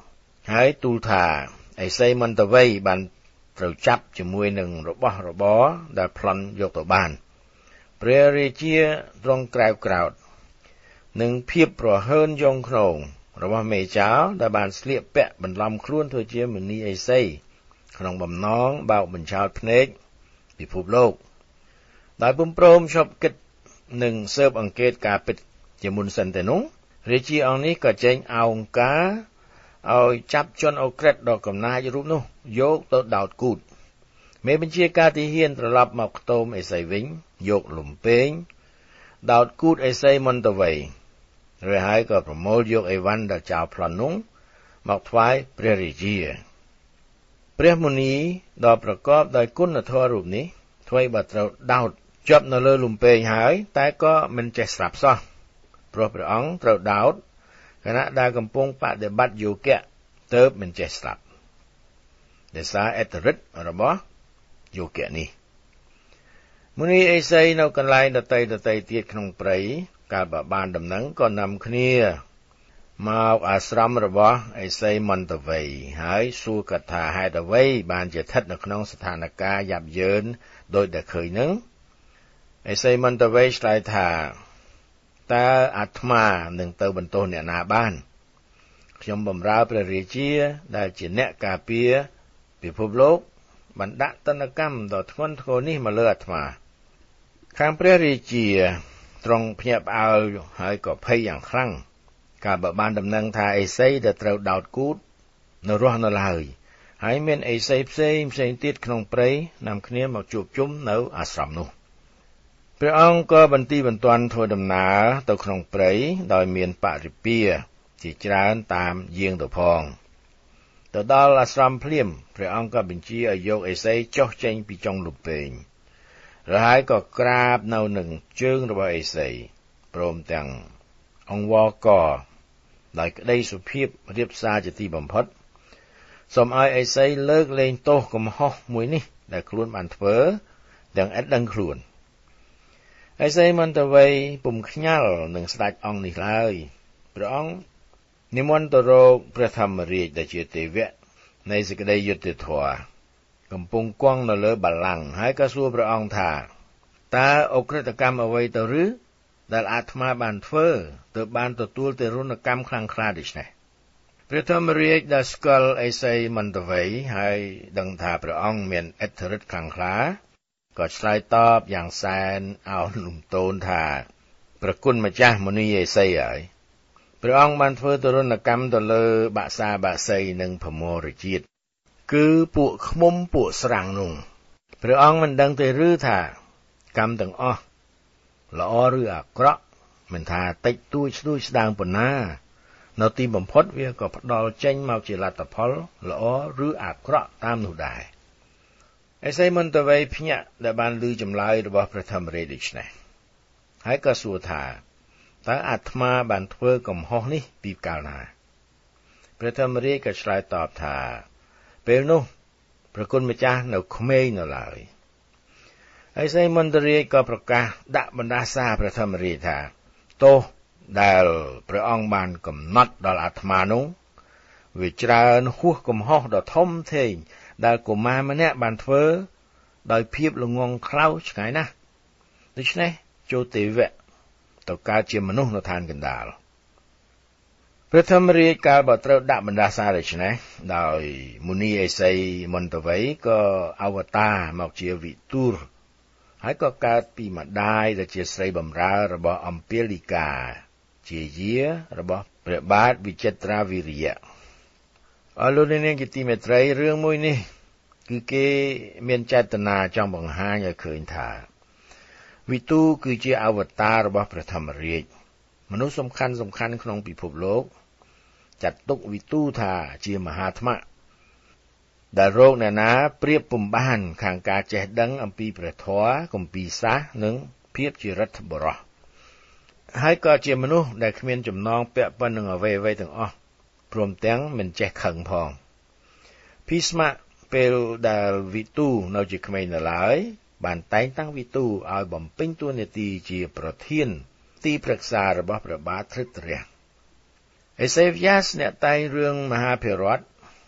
ហើយទូលថាឥសីមន្តវ័យបានត្រូវចាប់ជាមួយនឹងរបស់របរដែលប្លន់យកទៅបានព្រះរាជាទ្រង់ក្រែវក្រោធនឹងភាពប្រហើនយងខ្នងរបស់មេចៅដែលបានស្លៀកពាក់បន្លំខ្លួនធ្វើជាមុនីឥសីក្នុងបំណងបោកបញ្ឆោតភ្នែកពិភពលោកដោយពុំព្រមឈប់គិតនឹងស៊ើបអង្កេតការពិតជាមុនសិនទេនោះរាជាអង្គនេះក៏ចេញអោងការឲ្យចាប់ជនអូក្រិតដ៏កំណាចរូបនោះយកទៅដោតគូតមេបញ្ជាការទាហានត្រឡប់មកខ្ទមឥសីវិញយកលំពេងដោតគូតឥសីមន្តវ័យរួចហើយក៏ប្រមូលយកអីវ៉ាន់ដែលចោលប្លន់នោះមកថ្វាយព្រះរាជាព្រះមុនីដ៏ប្រកបដោយគុណធម៌រូបនេះថ្វីបើត្រូវដោតជាប់នៅលើលំពេងហើយតែក៏មិនចេះស្រាប់សោះព្រោះព្រះអង្គត្រូវដោតខណៈដែលកំពុងបដិបត្តិយោគៈទើបមិនចេះស្រាប់ដោយសារអត្តរិទ្ធរបស់យោគៈនេះមុនីឥសីនៅកន្លែងដតីទៀតក្នុងព្រៃកាលបើបានដំណឹងក៏នាំគ្នាមកអាស្រមរបស់ឥសីមន្តវ័យហើយសួរកថាហេតុអ្វីបានជាស្ថិតនៅក្នុងស្ថានភាពយ៉ាប់យ៉ឺនដោយដែលឃើញនឹងឥសីមន្តវ័យឆ្លើយថាតើអាត្មានឹងទៅបន្ទោសអ្នកណាបានខ្ញុំបម្រើព្រះរាជាដែលជាអ្នកការពារពិភពលោកបានដាក់ទណ្ឌកម្មដ៏ធ្ងន់ធ្ងរនេះមកលើអាត្មាខាងព្រះរាជាទ្រង់ភ្ញាក់ផ្អើលហើយក៏ភ័យយ៉ាងខ្លាំងកាលបើបានដំណឹងថាឥសីដែលត្រូវដោតគូតនៅរស់នៅឡើយហើយមានឥសីផ្សេងទៀតក្នុងព្រៃនាំគ្នាមកជួបជុំនៅអាស្រមនោះព្រះអង្គក៏បន្ទាន់ធ្វើដំណើរទៅក្នុងព្រៃដោយមានបរិពារជាច្រើនតាមយាងទៅផងទៅដល់អាស្រមភ្លាមព្រះអង្គក៏បញ្ជាឲ្យយកឥសីចុះចេញពីចុងលំពេងរហ័យក៏ក្រាបនៅនឹងជើងរបស់ឥសីព្រមទាំងអង្វរកដោយក្តីសុភាពរៀបសារជាទីបំផុតសូមឲ្យឥសីលើកលែងទោសកំហុសមួយនេះដែលខ្លួនបានធ្វើទាំងឥតដឹងខ្លួនឥសីមន្តវ័យពុំខ្ញាល់នឹងស្ដេចអង្គនេះឡើយព្រះអង្គនិមន្តទៅរកព្រះធម្មរាជដែលជាទេវៈនៃសេចក្តីយុត្តិធម៌កំពុងគង់នៅលើបល្ល័ង្កហើយក៏សួរព្រះអង្គថាតើអក្រិតកម្មអ្វីទៅឬដែលអាត្មាបានធ្វើទើបបានទទួលទារុណកម្មខ្លាំងក្លាដូច្នេះព្រះធម្មរាជដែលស្គាល់ឥសីមន្តវ័យហើយដឹងថាព្រះអង្គមានឥទ្ធិឫទ្ធិខ្លាំងក្លាក៏ឆ្លើយតបយ៉ាងសែនអោនលំទោនថាព្រះគុណម្ចាស់មុនីឥសីហើយព្រះអង្គបានធ្វើទារុណកម្មទៅលើបក្សាបក្សីនិងភមរជាតិគឺពួកឃ្មុំពួកស្រាំងនោះព្រះអង្គមិនដឹងទេឬថាកម្មទាំងអស់ល្អឬអាក្រក់មិនថាតិចតួចស្ដួចស្ដាងប៉ុណ្ណានៅទីបំផុតវាក៏ផ្ដល់ចេញមកជាលទ្ធផលល្អឬអាក្រក់តាមនោះដែរឥសីមន្តវ័យភ្ញាក់ដែលបានឮចម្លើយរបស់ព្រះធម្មរាជដូច្នេះហើយក៏សួរថាតើអាត្មាបានធ្វើកំហុសនេះពីកាលណាព្រះធម្មរាជក៏ឆ្លើយតបថាពេលនោះព្រះគុណម្ចាស់នៅក្មេងនៅឡើយឥសីមន្តរាជក៏ប្រកាសដាក់បណ្ដាសាព្រះធម្មរាជថាទោសដែលព្រះអង្គបានកំណត់ដល់អាត្មានោះវាច្រើនហួសកំហុសដ៏ធំធេងដែលកុមារម្នាក់បានធ្វើដោយភាពល្ងងខ្លៅឆ្ងាយណាស់ដូច្នេះចូលទេវៈទៅកើតជាមនុស្សនៅឋានកណ្ដាលព្រះធម្មរាជកាលបើត្រូវដាក់បណ្ដាសាដូច្នេះដោយមុនីឥសីមន្តវ័យក៏អវតារមកជាវិទូរហើយក៏កើតពីម្ដាយដែលជាស្រីបម្រើរបស់អំពាលិកាជាយារបស់ព្រះបាទវិចិត្រាវិរិយៈអរលោកនាងជាទីមេត្រីរឿងមួយនេះគឺគេមានចេតនាចង់បង្ហាញឲ្យឃើញថាវិទូគឺជាអវតាររបស់ព្រះធម្មរាជមនុស្សសំខាន់ក្នុងពិភពលោកចាត់ទុកវិទូថាជាមហាអាត្មាដែលរោគអ្នកណាប្រៀបពុំបានខាងការចេះដឹងអំពីព្រះធម៌គម្ពីរសាសនិងភាពជារដ្ឋបរោះហើយក៏ជាមនុស្សដែលគ្មានចំណងពាក់ព័ន្ធនឹងអ្វីទាំងអស់ព្រមទាំងមិនចេះខឹងផងភីស្មៈពេលដែលវិទូនៅជាក្មេងនៅឡើយបានតែងតាំងវិទូឲ្យបំពេញតួនាទីជាប្រធានទីប្រឹក្សារបស់ព្រះបាទធृតរាជឥសេវ្យាសអ្នកតែងរឿងមហាភារត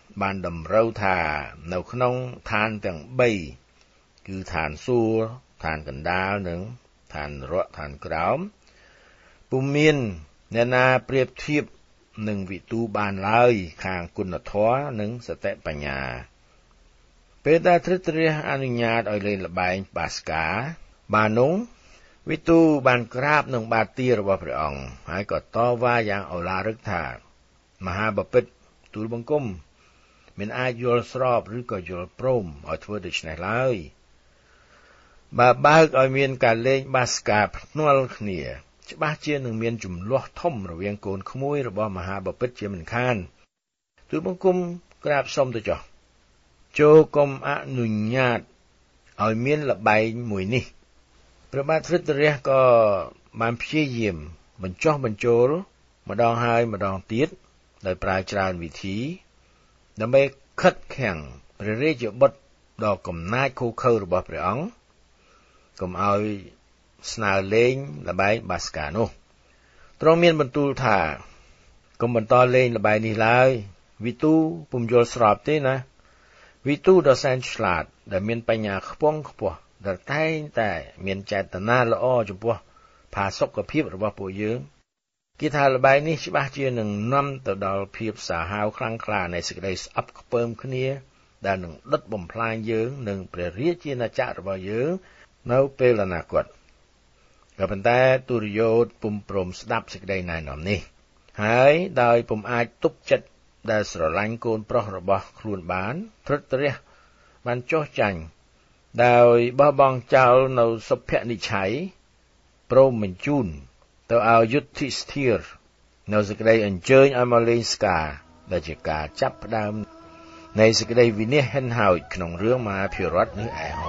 បានតម្រូវថានៅក្នុងឋានទាំង3គឺឋានសួគ៌ឋានកណ្ដាលនិងឋាននរកឋានក្រោមពុំមានអ្នកណាប្រៀបធៀបនឹងវិទូបានឡើយខាងគុណធម៌និងសតិបញ្ញាពេលដែលទ្រឹទ្រាសអនុញ្ញាតឲ្យលេងល្បែងបាសកាបាននោះវិទូបានក្រាបនឹងបាទីរបស់ព្រះអង្គហើយក៏តវ៉ាយ៉ាងឱឡារិកថាមហាបពិតទូលបង្គំមិនអាចយល់ស្របឬក៏យល់ព្រមឲ្យធ្វើដូច្នេះឡើយបើបើកឲ្យមានការលេងបាសកាភ្នាល់គ្នាច្បាស់ជានឹងមានចំនួនធំរវាងកូនក្មួយរបស់មហាបពិតជាមិនខានទូលបង្គំក្រាបសុំទៅចុះចូលកុំអនុញ្ញាតឲ្យមានល្បែងមួយនេះព្រះបាទទ្រឹទ្រាសក៏បានព្យាយាមបញ្ចុះបញ្ចូលម្ដងហើយម្ដងទៀតដោយប្រើច្រើនវិធីដើម្បីខិតខាំងព្រះរាជបុត្រដ៏កំណាចឃោរឃៅរបស់ព្រះអង្គកុំឲ្យស្នើលេងល្បែងបាសកានោះទ្រង់មានបន្ទូលថាកុំបន្តលេងល្បែងនេះឡើយវិទូពុំយល់ស្របទេណាវិទូដ៏សែនឆ្លាតដែលមានបញ្ញាខ្ពង់ខ្ពស់ដែលតែងតែមានចេតនាល្អចំពោះផាសុកភាពរបស់ពួកយើងគេថាល្បែងនេះច្បាស់ជានឹងនាំទៅដល់ភាពសាហាវខ្លាំងក្លានៃសេចក្តីស្អប់ខ្ពើមគ្នាដែលនឹងដុតបំផ្លាញយើងនិងព្រះរាជាណាចក្ររបស់យើងនៅពេលអនាគតក៏ប៉ុន្តែទុរយោធពុំព្រមស្ដាប់សេចក្តីណែនាំនេះហើយដោយពុំអាចទប់ចិត្តដែលស្រឡាញ់កូនប្រុសរបស់ខ្លួនបានទ្រឹទ្រាសបានចោះចាញ់ដោយបោះបង់ចោលនៅសុភនិច្ឆ័យព្រមបញ្ជូនទៅឲ្យយុទ្ធិស្ថិរនៅសេចក្តីអញ្ជើញឲ្យមកលេងស្កាដែលជាការចាប់ផ្ដើមនៃសេចក្តីវិនិច្ឆ័យហិនហោចក្នុងរឿងមហាភិរតនេះឯង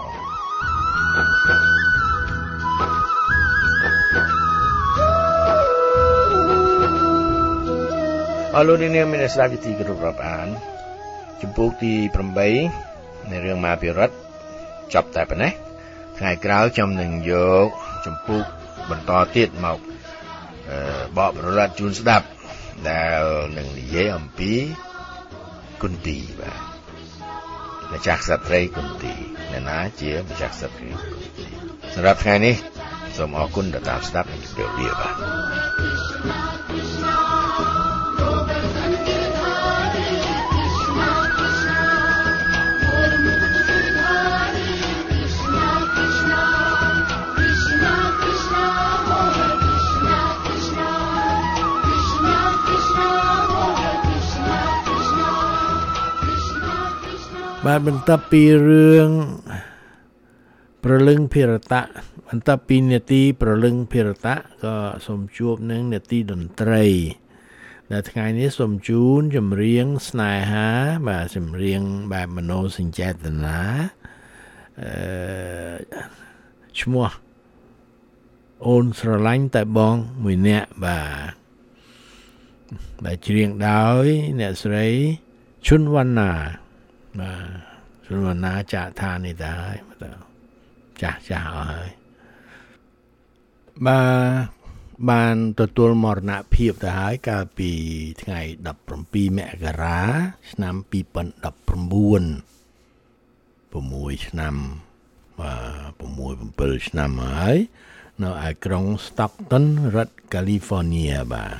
អរលោកនាងមានស្ដាប់វិធីគ្រប់រាប់អានជំពូកទី8នៃរឿងមហាភិរតចប់តែប៉ុណ្ណេះថ្ងៃក្រោយខ្ញុំនឹងយកជំពូកបន្តទៀតមកបកប្រវត្តិជូនស្ដាប់ដែលនឹងនិយាយអំពីគុន្ទីបាទម្ចាស់ក្សត្រីគុន្ទីអ្នកណាជាម្ចាស់ក្សត្រីគុន្ទីសម្រាប់ថ្ងៃនេះសូមអរគុណដែលតាមស្ដាប់និងជម្រាបលាបាទបាទបន្ទាប់ពីរឿងប្រលឹងភិរតៈបន្ទាប់ពីនាទីប្រលឹងភិរតៈក៏សូមជួបនឹងនាទីតន្ត្រីដែលថ្ងៃនេះសូមជូនចម្រៀងស្នេហាបាទចម្រៀងបែបមនោសញ្ចេតនាឈ្មោះអូនស្រឡាញ់តែបងមួយនាក់បាទដែលច្រៀងដោយអ្នកស្រីឈុនវណ្ណាបាទជន់វណ្ណាចាក់ឋាននេះទៅហើយចាស់ហើយបានទទួលមរណភាពទៅហើយកាលពីថ្ងៃ17មករាឆ្នាំ2019 6ឆ្នាំបាទ6-7ឆ្នាំហើយនៅឯក្រុង Stockton រដ្ឋ California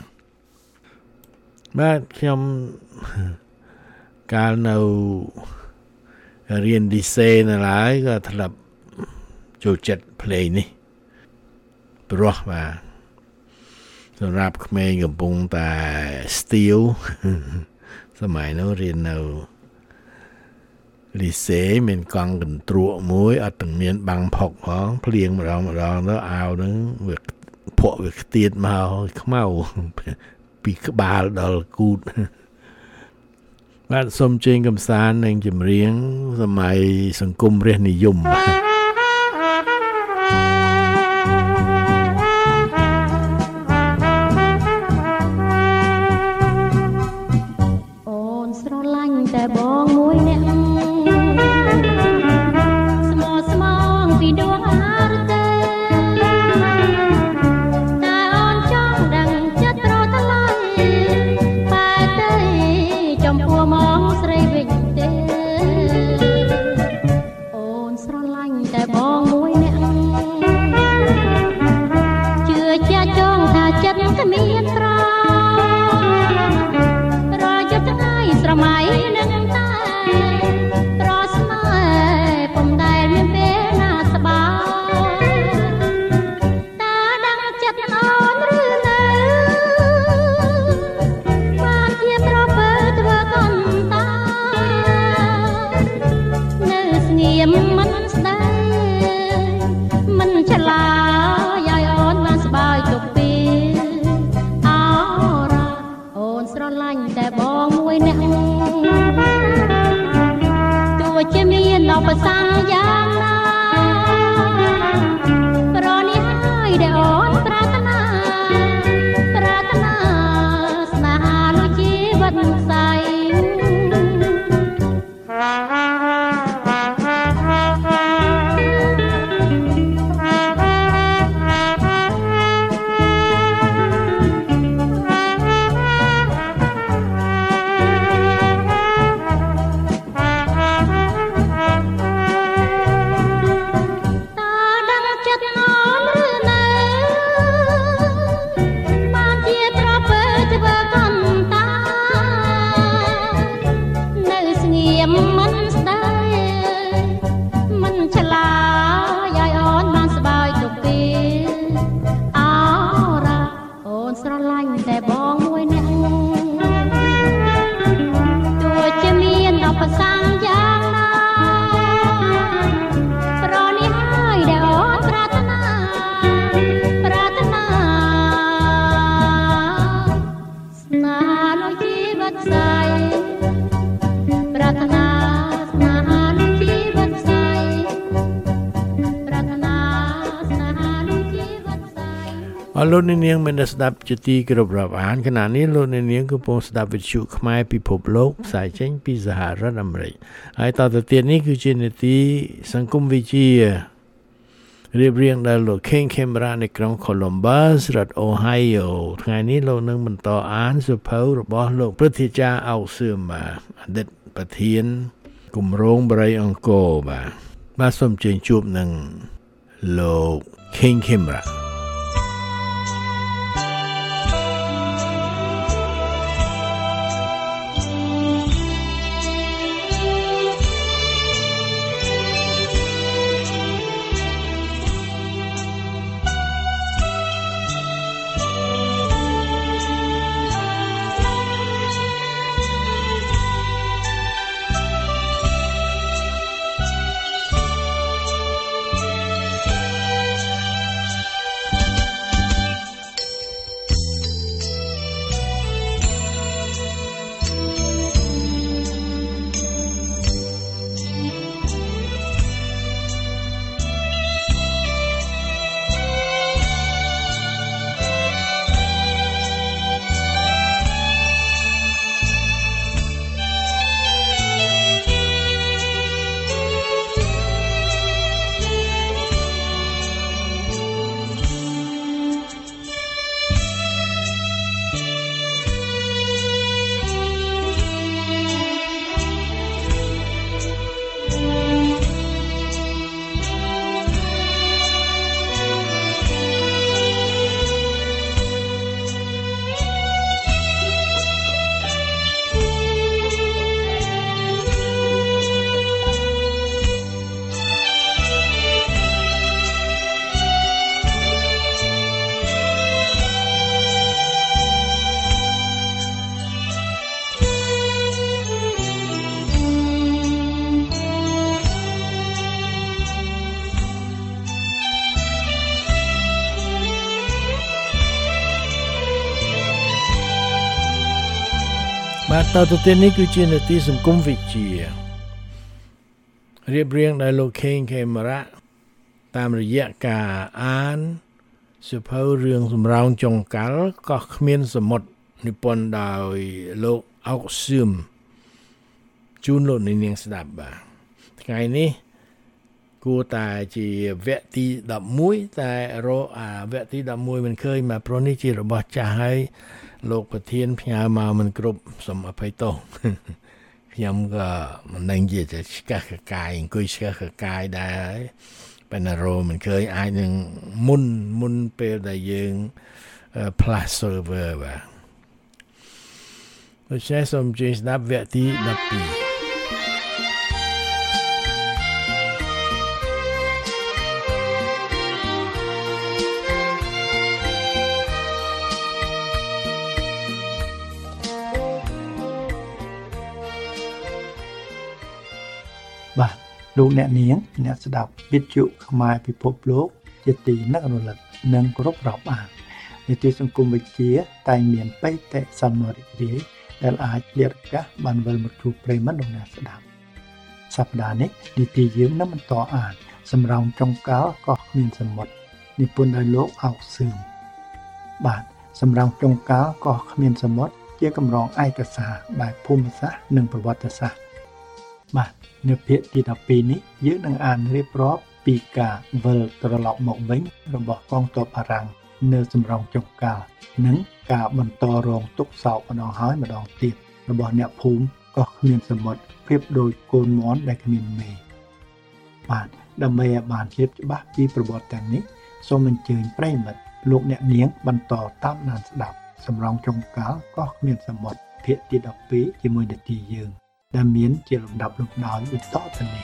បាទខ្ញុំកាលនៅរៀនឌីសេនៅឡើយក៏ធ្លាប់ចូលចិត្តភ្លេងនេះព្រោះបាទសម្រាប់ក្មេងកំពុងតែ Steel សម័យនោះរៀននៅឌីសេមានកង់កន្ទ្រក់មួយអត់ទាំងមានបាំងផុកផងភ្លៀងម្ដងទៅអាវនឹងវាភក់វាខ្ទាតមកខ្មៅពីក្បាលដល់គូតបាទសូមជើញកំសាន្តនឹងចម្រៀងសម័យសង្គមរាស្ត្រនិយមអូនស្រឡាញ់តែបងមួយនាក់ស្មោងពីដួងអារទេតែអូនចង់ដឹងចិត្តត្រតឡៃបែរទៅចំពោះមកស្រីឧបសគ្គយ៉ាងណាប្រនេះហើយដែលអូនប្រាថ្នាស្នេហាលុយជីវិតស្អីលោកនាងមានស្ដាប់ជាទីគោរពរាប់អានខណៈនេះលោកនាងកំពុងស្ដាប់វិទ្យុខ្មែរពិភពលោកផ្សាយចេញពីសហរដ្ឋអាមេរិកហើយតទៅទៀតនេះគឺជានីតិសង្គមវិទ្យារៀបរៀងដោយលោក King Camera នៅក្រុង Columbus រដ្ឋ Ohio ថ្ងៃនេះលោកនឹងបន្តអានសៀវភៅរបស់លោកព្រឹទ្ធាចារ្យអោកសឿមអតីតប្រធានគម្រោងបរិយអង្គរបាទសូមជើញជួបនឹងលោក King Cameraបាទតទៅទៀតនេះគឺជានីតិសង្គមវិទ្យារៀបរៀងដោយលោក King Camera តាមរយៈការអានសៀវភៅរឿងសម្រោងចុងកាល់កោះគ្មានសមុទ្រនិពន្ធដោយលោកអោកសឿមជូនលោកនាងស្ដាប់បាទថ្ងៃនេះគួរតែជាវគ្គទី11តែរកវគ្គទី11មិនឃើញមកព្រោះនេះជារបស់ចាស់ហើយលោកប្រធានផ្ញើមកមិនគ្រប់សូមអភ័យទោសខ្ញុំក៏មិនដឹងជាឆ្កឹះកកាយអង្គុយឆ្កឹះកកាយដែរហើយប៉ុន្តែរកមិនឃើញអាចនឹងមុនពេលដែលយើង plus server បាទដូច្នេះសូមជម្រាបស្ដាប់វគ្គទី12 បាទលោកអ្នកនាងអ្នកស្ដាប់វិទ្យុខ្មែរពិភពលោកជាទីនឹករលឹកនិងគោរពរាប់អាននីតិសង្គមវិទ្យាតែងមានបេតិសំណួររីករាយដែលអាចលាតរកាសបានវិលមកជួបប្រិយមិត្តលោកអ្នកស្ដាប់សប្តាហ៍នេះនីតិយើងនឹងបន្តអានសម្រងចុងកាលក៏គ្មានសមុទ្រនិពន្ធដោយលោកអោកសឿងបាទសម្រងចុងកាលក៏គ្មានសមុទ្រជាកម្រងឯកសារបែបភូមិសាស្ត្រនិងប្រវត្តិសាស្ត្របាទនៅភាគទី12នេះយើងនឹងអានរៀបរាប់ពីការវិលត្រឡប់មកវិញរបស់កងទ័ពបារាំងនៅសម្រងចុងកាលនិងការបន្តរងទុក្ខសោកម្ដងហើយម្ដងទៀតរបស់អ្នកភូមិក៏គ្មានសមុទ្រប្រៀបដូចកូនមាន់ដែលគ្មានមេបាទដើម្បីឲ្យបានជ្រាបច្បាស់ពីប្រវត្តិទាំងនេះសូមអញ្ជើញប្រិយមិត្តលោកអ្នកនាងបន្តតាមដានស្ដាប់សម្រងចុងកាលក៏គ្មានសមុទ្រភាគទី12ជាមួយនាទីយើងដែលមានជាលំដាប់លំដោយដូចតទៅនេះ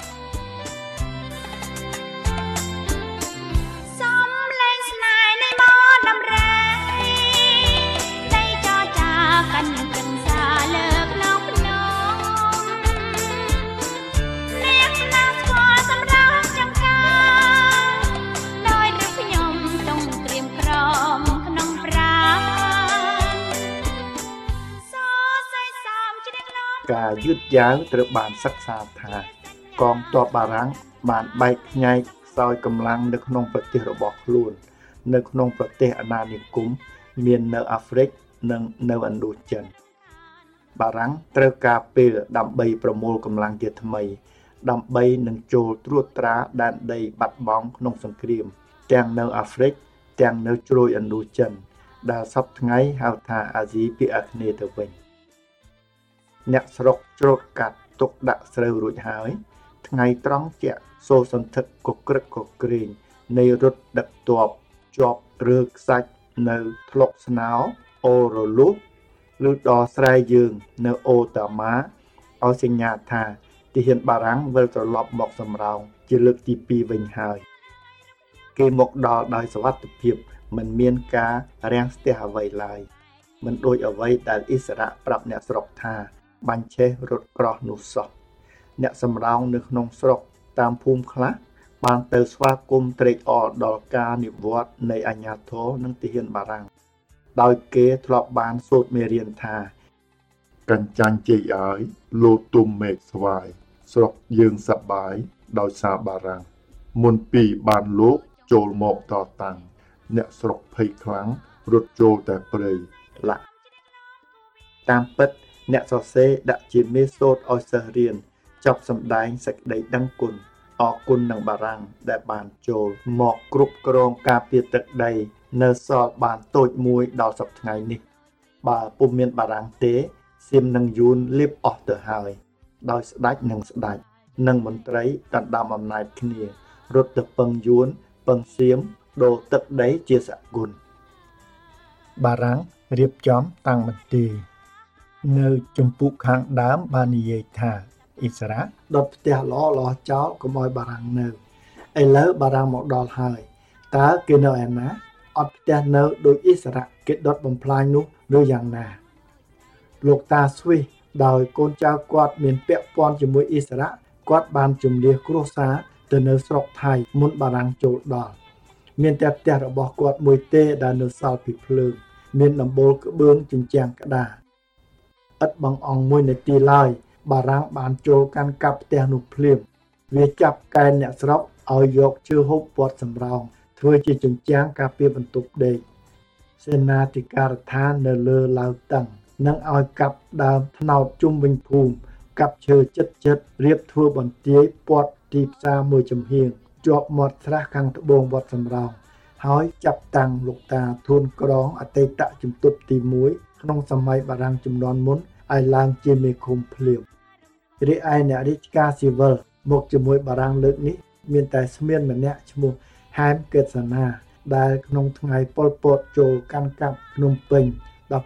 ការយឺតយ៉ាវត្រូវបានសិក្សាថាកងទ័ពបារាំងបានបែកខ្ញែកខ្សោយកម្លាំងនៅក្នុងប្រទេសរបស់ខ្លួននៅក្នុងប្រទេសអាណានិគមមាននៅអាហ្វ្រិកនិងនៅឥណ្ឌូចិនបារាំងត្រូវការពេលដើម្បីប្រមូលកម្លាំងជាថ្មីដើម្បីនឹងចូលត្រួតត្រាដែនដីបាត់បង់ក្នុងសង្គ្រាមទាំងនៅអាហ្វ្រិកទាំងនៅជ្រោយឥណ្ឌូចិនដែលសពថ្ងៃហៅថាអាស៊ីភាគអាគ្នេយ៍ទៅវិញអ្នកស្រុកច្រូតកាត់ទុកដាក់ស្រូវរួចហើយថ្ងៃត្រង់ជាសូរសន្ធឹកកក្រឹកកក្រែងនៃរថដឹកទ័ពជាប់រើខ្សាច់នៅថ្លុកស្នោអូរលុះឬដល់ស្រែយើងនៅអូតាម៉ាឲ្យសញ្ញាថាទាហានបារាំងវិលត្រឡប់មកសម្រោងជាលើកទី2វិញហើយគេមកដល់ដោយសុវត្ថិភាពមិនមានការរាំងស្ទះអ្វីឡើយមិនដូចអ្វីដែលអិសរាប្រាប់អ្នកស្រុកថាបាញ់ឆេះរត់ក្រោះនោះសោះអ្នកសម្រោងនៅក្នុងស្រុកតាមភូមិខ្លះបានទៅស្វាគមន៍ត្រេកអរដល់ការនិវត្តន៍នៃអាញាធរនិងទាហានបារាំងដោយគេធ្លាប់បានសូត្រមេរៀនថាកញ្ចាញ់ជ័យឲ្យលោទុំមេឃស្វាយស្រុកយើងសប្បាយដោយសារបារាំងមុនពីបានលោកចូលមកតតាំងអ្នកស្រុកភ័យខ្លាំងរត់ចូលតែព្រៃលាក់តាមពិតអ្នកសរសេរដាក់ជាមេសូតឲ្យសិស្សរៀនចប់សម្ដែងសេចក្តីដឹងគុណអរគុណនឹងបារាំងដែលបានចូលមកគ្រប់គ្រងការពារទឹកដីនៅសល់បានតូចមួយដល់សប្តាហ៍ថ្ងៃនេះបើពុំមានបារាំងទេសៀមនឹងយួនលៀបអស់ទៅហើយដោយស្ដេចនិងស្ដេចនិងមន្ត្រីដណ្ដើមអំណាចគ្នារត់ទៅពឹងយួនពឹងសៀមដូរទឹកដីជាសគុណបារាំងរៀបចំតាំងមន្ទីរនៅចំពុកខាងដើមបាននិយាយថាអិសរាដុតផ្ទះល្អចោលកុំឲ្យបារាំងនៅឥឡូវបារាំងមកដល់ហើយតើគេនៅឯណាអត់ផ្ទះនៅដោយអិសរាគេដុតបំផ្លាញនោះឬយ៉ាងណាលោកតាស្វីសដោយកូនចៅគាត់មានពាក់ព័ន្ធជាមួយអិសរាគាត់បានជំនះគ្រួសារទៅនៅស្រុកថៃមុនបារាំងចូលដល់មានតែផ្ទះរបស់គាត់មួយទេដែលនៅសល់ពីភ្លើងមានដំបូលក្បឿងជញ្ជាំងក្តារឥតបងអង្គមួយនាទីឡើយបារាំងបានចូលកាន់កាប់ផ្ទះនោះភ្លាមវាចាប់កែនអ្នកស្រុកឲ្យយកជើហូបព័ទ្ធសម្រោងធ្វើជាជញ្ជាំងការពារបន្ទប់ដេកសេនាធិការដ្ឋាននៅលើឡាវតឹងនិងឲ្យកាប់ដើមត្នោតជុំវិញភូមិកាប់ឈើចិត្តរៀបធ្វើបន្ទាយព័ទ្ធទីផ្សារមួយចំហៀងជាប់មាត់ស្រះខាងត្បូងវត្តសម្រោងហើយចាប់តាំងលោកតាធួនក្រងអតីតជំទប់ទី1ក្នុងសម័យបារាំងជំនាន់មុនឲ្យឡើងជាមេឃុំភ្លាមរីឯអ្នករាជការស៊ីវិលមកជាមួយបារាំងលើកនេះមានតែស្មៀនម្នាក់ឈ្មោះហែមកេតសណាដែលក្នុងថ្ងៃប៉ុលពតចូលកាន់កាប់ភ្នំពេញ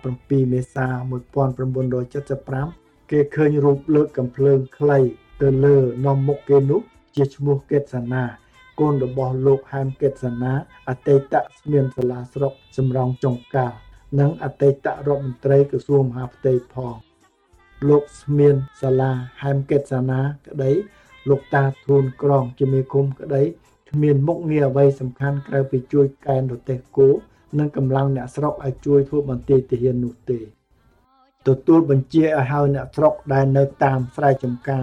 17មេសា1975គេឃើញរូបលើកកំភ្លើងខ្លីទៅលើនាំមុខគេនោះជាឈ្មោះកេតសណាកូនរបស់លោកហែមកេតសណាអតីតស្មានសាលាស្រុកសំរោងចុងកាលនិងអតីតរដ្ឋមន្ត្រីក្រសួងមហាផ្ទៃផងលោកស្មានសាលាហែមកេតសណាក្តីលោកតាធួនក្រងជាមេឃុំក្តីគ្មានមុខងារអ្វីសំខាន់ក្រៅពីជួយកែនរទេះគោនិងកម្លាំងអ្នកស្រុកឲ្យជួយធ្វើបន្ទាយទាហាននោះទេទទួលបញ្ជាឲ្យហៅអ្នកស្រុកដែលនៅតាមស្រែចម្ការ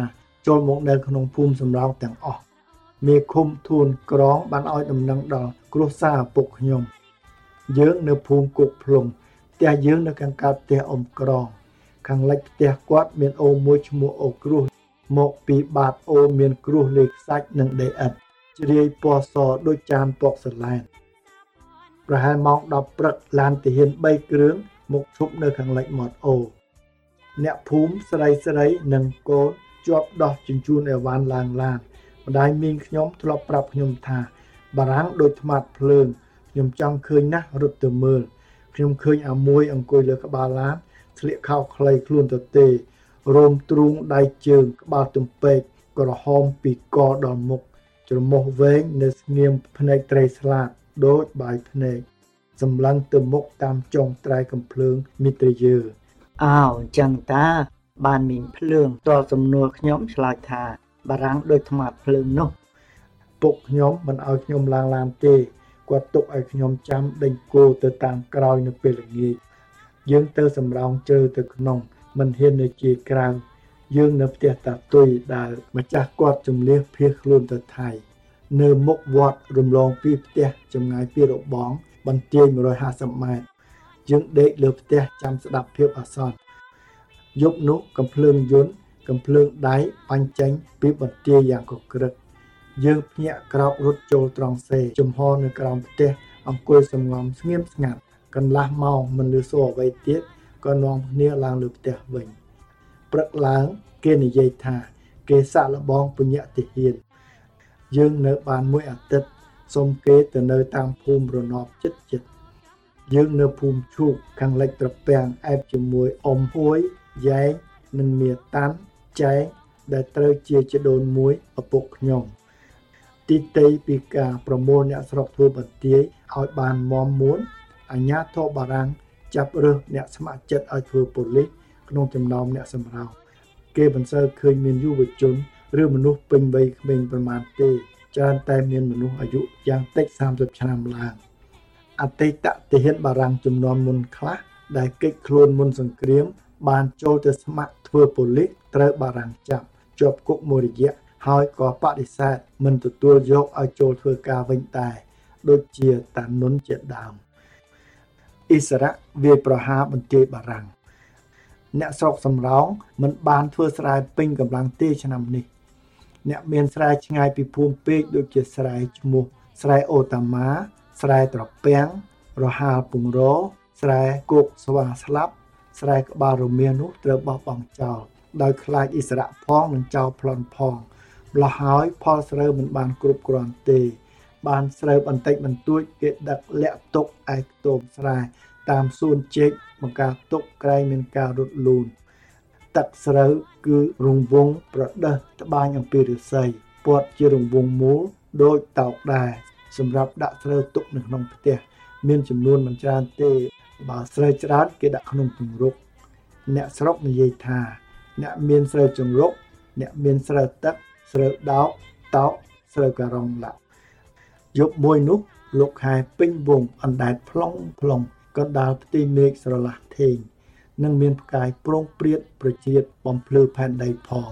ចូលមកនៅក្នុងភូមិសំរោងទាំងអស់មេឃុំធួនក្រងបានឲ្យដំណឹងដល់គ្រួសារឪពុកខ្ញុំយើងនៅភូមិគុកភ្លុងផ្ទះយើងនៅខាងកើតផ្ទះអ៊ំក្រងខាងលិចផ្ទះគាត់មានអូមួយឈ្មោះអូគ្រោះមកពីបាតអូមានគ្រោះលេខខ្សាច់និងដីឥដ្ឋជ្រាយពណ៌សដូចចានពកសឡែនប្រហែលម៉ោង10ព្រឹកឡានទាហាន3គ្រឿងមកឈប់នៅខាងលិចមាត់អូអ្នកភូមិស្រីនិងកូនជាប់ដោះជញ្ជូនអីវ៉ាន់ឡើងឡានម្ដាយមីងខ្ញុំធ្លាប់ប្រាប់ខ្ញុំថាបារាំងដូចថ្មាត់ភ្លើងខ្ញុំចង់ឃើញណាស់រត់ទៅមើលខ្ញុំឃើញអាមួយអង្គុយលើក្បាលឡានស្លៀកខោខ្លីខ្លួនទទេរោមទ្រូងដៃជើងក្បាលទំពេកក្រហមពីកដល់មុខច្រមុះវែងនៅស្ងៀមភ្នែកត្រីស្លាតដូចបាយភ្នែកសម្លឹងទៅមុខតាមចុងត្រែកំភ្លើងមីត្រយឺអើអញ្ចឹងតាបានមីងភ្លើងតសំណួរខ្ញុំឆ្លើយថាបារាំងដូចថ្មាត់ភ្លើងនោះពុកខ្ញុំមិនឲ្យខ្ញុំឡើងឡានទេគាត់ទុកឲ្យខ្ញុំចាំដេញគោទៅតាមក្រោយនៅពេលល្ងាចយើងទៅសម្រោងជ្រៅទៅក្នុងមិនហ៊ាននៅជាក្រៅយើងនៅផ្ទះតាទុយដែលម្ចាស់គាត់ជំលះភៀសខ្លួនទៅថៃនៅមុខវត្តរំលងពីផ្ទះចម្ងាយពីរបងបន្ទាយ150ម៉ែត្រយើងដេកលើផ្ទះចាំស្ដាប់ភាពអាសន្នយប់នោះកំភ្លើងយន្តកំភ្លើងដៃបាញ់ចេញពីបន្ទាយយ៉ាងកក្រឹកយើងភ្ញាក់ក្រោករត់ចូលត្រង់សេចំហនៅក្រោមផ្ទះអង្គុយសំងំស្ងៀមស្ងាត់កន្លះម៉ោងមិនលឺសូរអ្វីទៀតក៏នាំគ្នាឡើងលើផ្ទះវិញព្រឹកឡើងគេនិយាយថាគេសាក់លបងពញាក់ទាហានយើងនៅបានមួយអាទិត្យសុំគេទៅនៅតាមភូមិរណបចិត្តយើងនៅភូមិឈូកខាងលិចត្រពាំងអែបជាមួយអ៊ំហួយយ៉ែងនិងមាតាន់ចែងដែលត្រូវជាជីដូនមួយឪពុកខ្ញុំទីតីពីការប្រមូលអ្នកស្រុកធ្វើបន្ទាយឲ្យបានមមមួនអាជ្ញាធរបារាំងចាប់រើសអ្នកស្ម័គ្រចិត្តឲ្យធ្វើប៉ូលីសក្នុងចំណោមអ្នកសម្រោងគេមិនសូវឃើញមានយុវជនឬមនុស្សពេញវ័យក្មេងប្រមាណទេច្រើនតែមានមនុស្សអាយុយ៉ាងតិច30ឆ្នាំឡើងអតីតទាហានបារាំងចំនួនមុនខ្លះដែលគេចខ្លួនមុនសង្គ្រាមបានចូលទៅស្ម័គ្រធ្វើប៉ូលីសត្រូវបារាំងចាប់ជាប់គុកមួយរយៈហើយក៏បដិសេធមិនទទួលយកឲ្យចូលធ្វើការវិញដែរដូចជាតានុនជាដើមអិសរៈវាប្រហារបន្ទាយបារាំងអ្នកស្រុកសំរោងមិនបានធ្វើស្រែពេញកម្លាំងទេឆ្នាំនេះអ្នកមានស្រែឆ្ងាយពីភូមិពេកដូចជាស្រែឈ្មោះស្រែអូតាម៉ាស្រែត្រពាំងរហាលពងរស្រែគោកស្វាស្លាប់ស្រែក្បាលរមៀនោះត្រូវបោះបង់ចោលដោយខ្លាចអិសរៈផងនិងចោលប្លន់ផងម្ល៉េះហើយផលស្រូវមិនបានគ្រប់គ្រាន់ទេបានស្រូវបន្តិចបន្តួចគេដឹកលាក់ទុកឯខ្ទមស្រែតាមសួនចេកបង្ការទុកក្រែងមានការរត់លូនទឹកស្រូវគឺរង្វង់ប្រដេះត្បាញអំពីឫស្សីព័ទ្ធជារង្វង់មូលដូចតោកដែរសម្រាប់ដាក់ស្រូវទុកនៅក្នុងផ្ទះមានចំនួនមិនច្រើនទេបើស្រូវច្រើនគេដាក់ក្នុងទង្រុកអ្នកស្រុកនិយាយថាអ្នកមានស្រូវចង្រុកអ្នកមានស្រូវទឹកស្រូវដោកតោកស្រូវការុងឡាក់យប់មួយនោះលោកខែពេញវងអណ្ដែតផ្លុងកណ្ដាលផ្ទៃមេឃស្រឡះធេងនិងមានផ្កាយប្រងព្រាតប្រជាតិបំភ្លឺផែនដីផង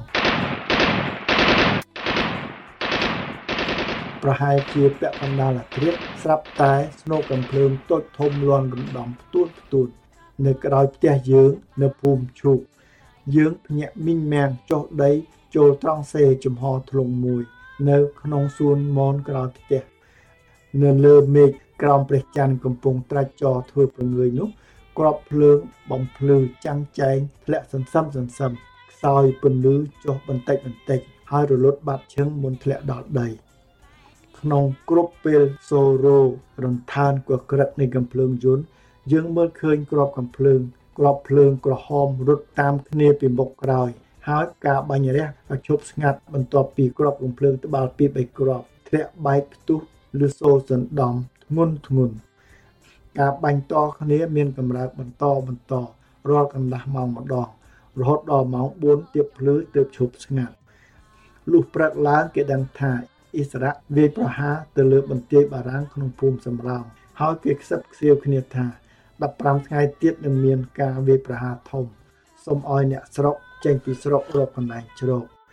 ប្រហែលជាពាក់កណ្ដាលអាធ្រាត្រស្រាប់តែស្នូកកំភ្លើងតូចធំលាន់រំដំផ្ទួននៅក្រោយផ្ទះយើងនៅភូមិឈូកយើងភ្ញាក់មីងមាំងចុះដីចូលត្រង់សេចំហធ្លុងមួយនៅក្នុងសួនមនក្រោយផ្ទះនៅលើមេឃក្រោមព្រះច័ន្ទកំពុងត្រាច់ចរធ្វើប្រងើយនោះក្របភ្លើងបំភ្លឺចាំងចែងធ្លាក់សន្សឹមខ្សោយពន្លឺចុះបន្តិចហើយរលត់បាត់ឈឹងមុនធ្លាក់ដល់ដីក្នុងគ្រប់ពេលសូរ៉ូរំថានក៏ក្រិតនៃកំភ្លើងយន្តយើងមើលឃើញក្របកំភ្លើងក្រហមរត់តាមគ្នាពីមុខក្រោយហើយការបាញ់រះក៏ឈប់ស្ងាត់បន្ទាប់ពីក្របកំភ្លើងត្បាល់ពី3គ្រាប់ធ្លាក់បែកផ្ទុះឬសូរសណ្ដំធ្ងន់ការបាញ់តគ្នាមានកម្រើកបន្តរាល់កន្លះម៉ោងម្ដងរហូតដល់ម៉ោង4ទៀបភ្លឺទើបឈប់ស្ងាត់លុះព្រឹកឡើងគេដឹងថាអិសរៈវាយប្រហារទៅលើបន្ទាយបារាំងក្នុងភូមិសំរោងហើយគេខ្សឹបខ្សៀវគ្នាថា15ថ្ងៃទៀតនឹងមានការវាយប្រហារធំសូមឲ្យអ្នកស្រុកចេញពីស្រុករកកន្លែងជ្រក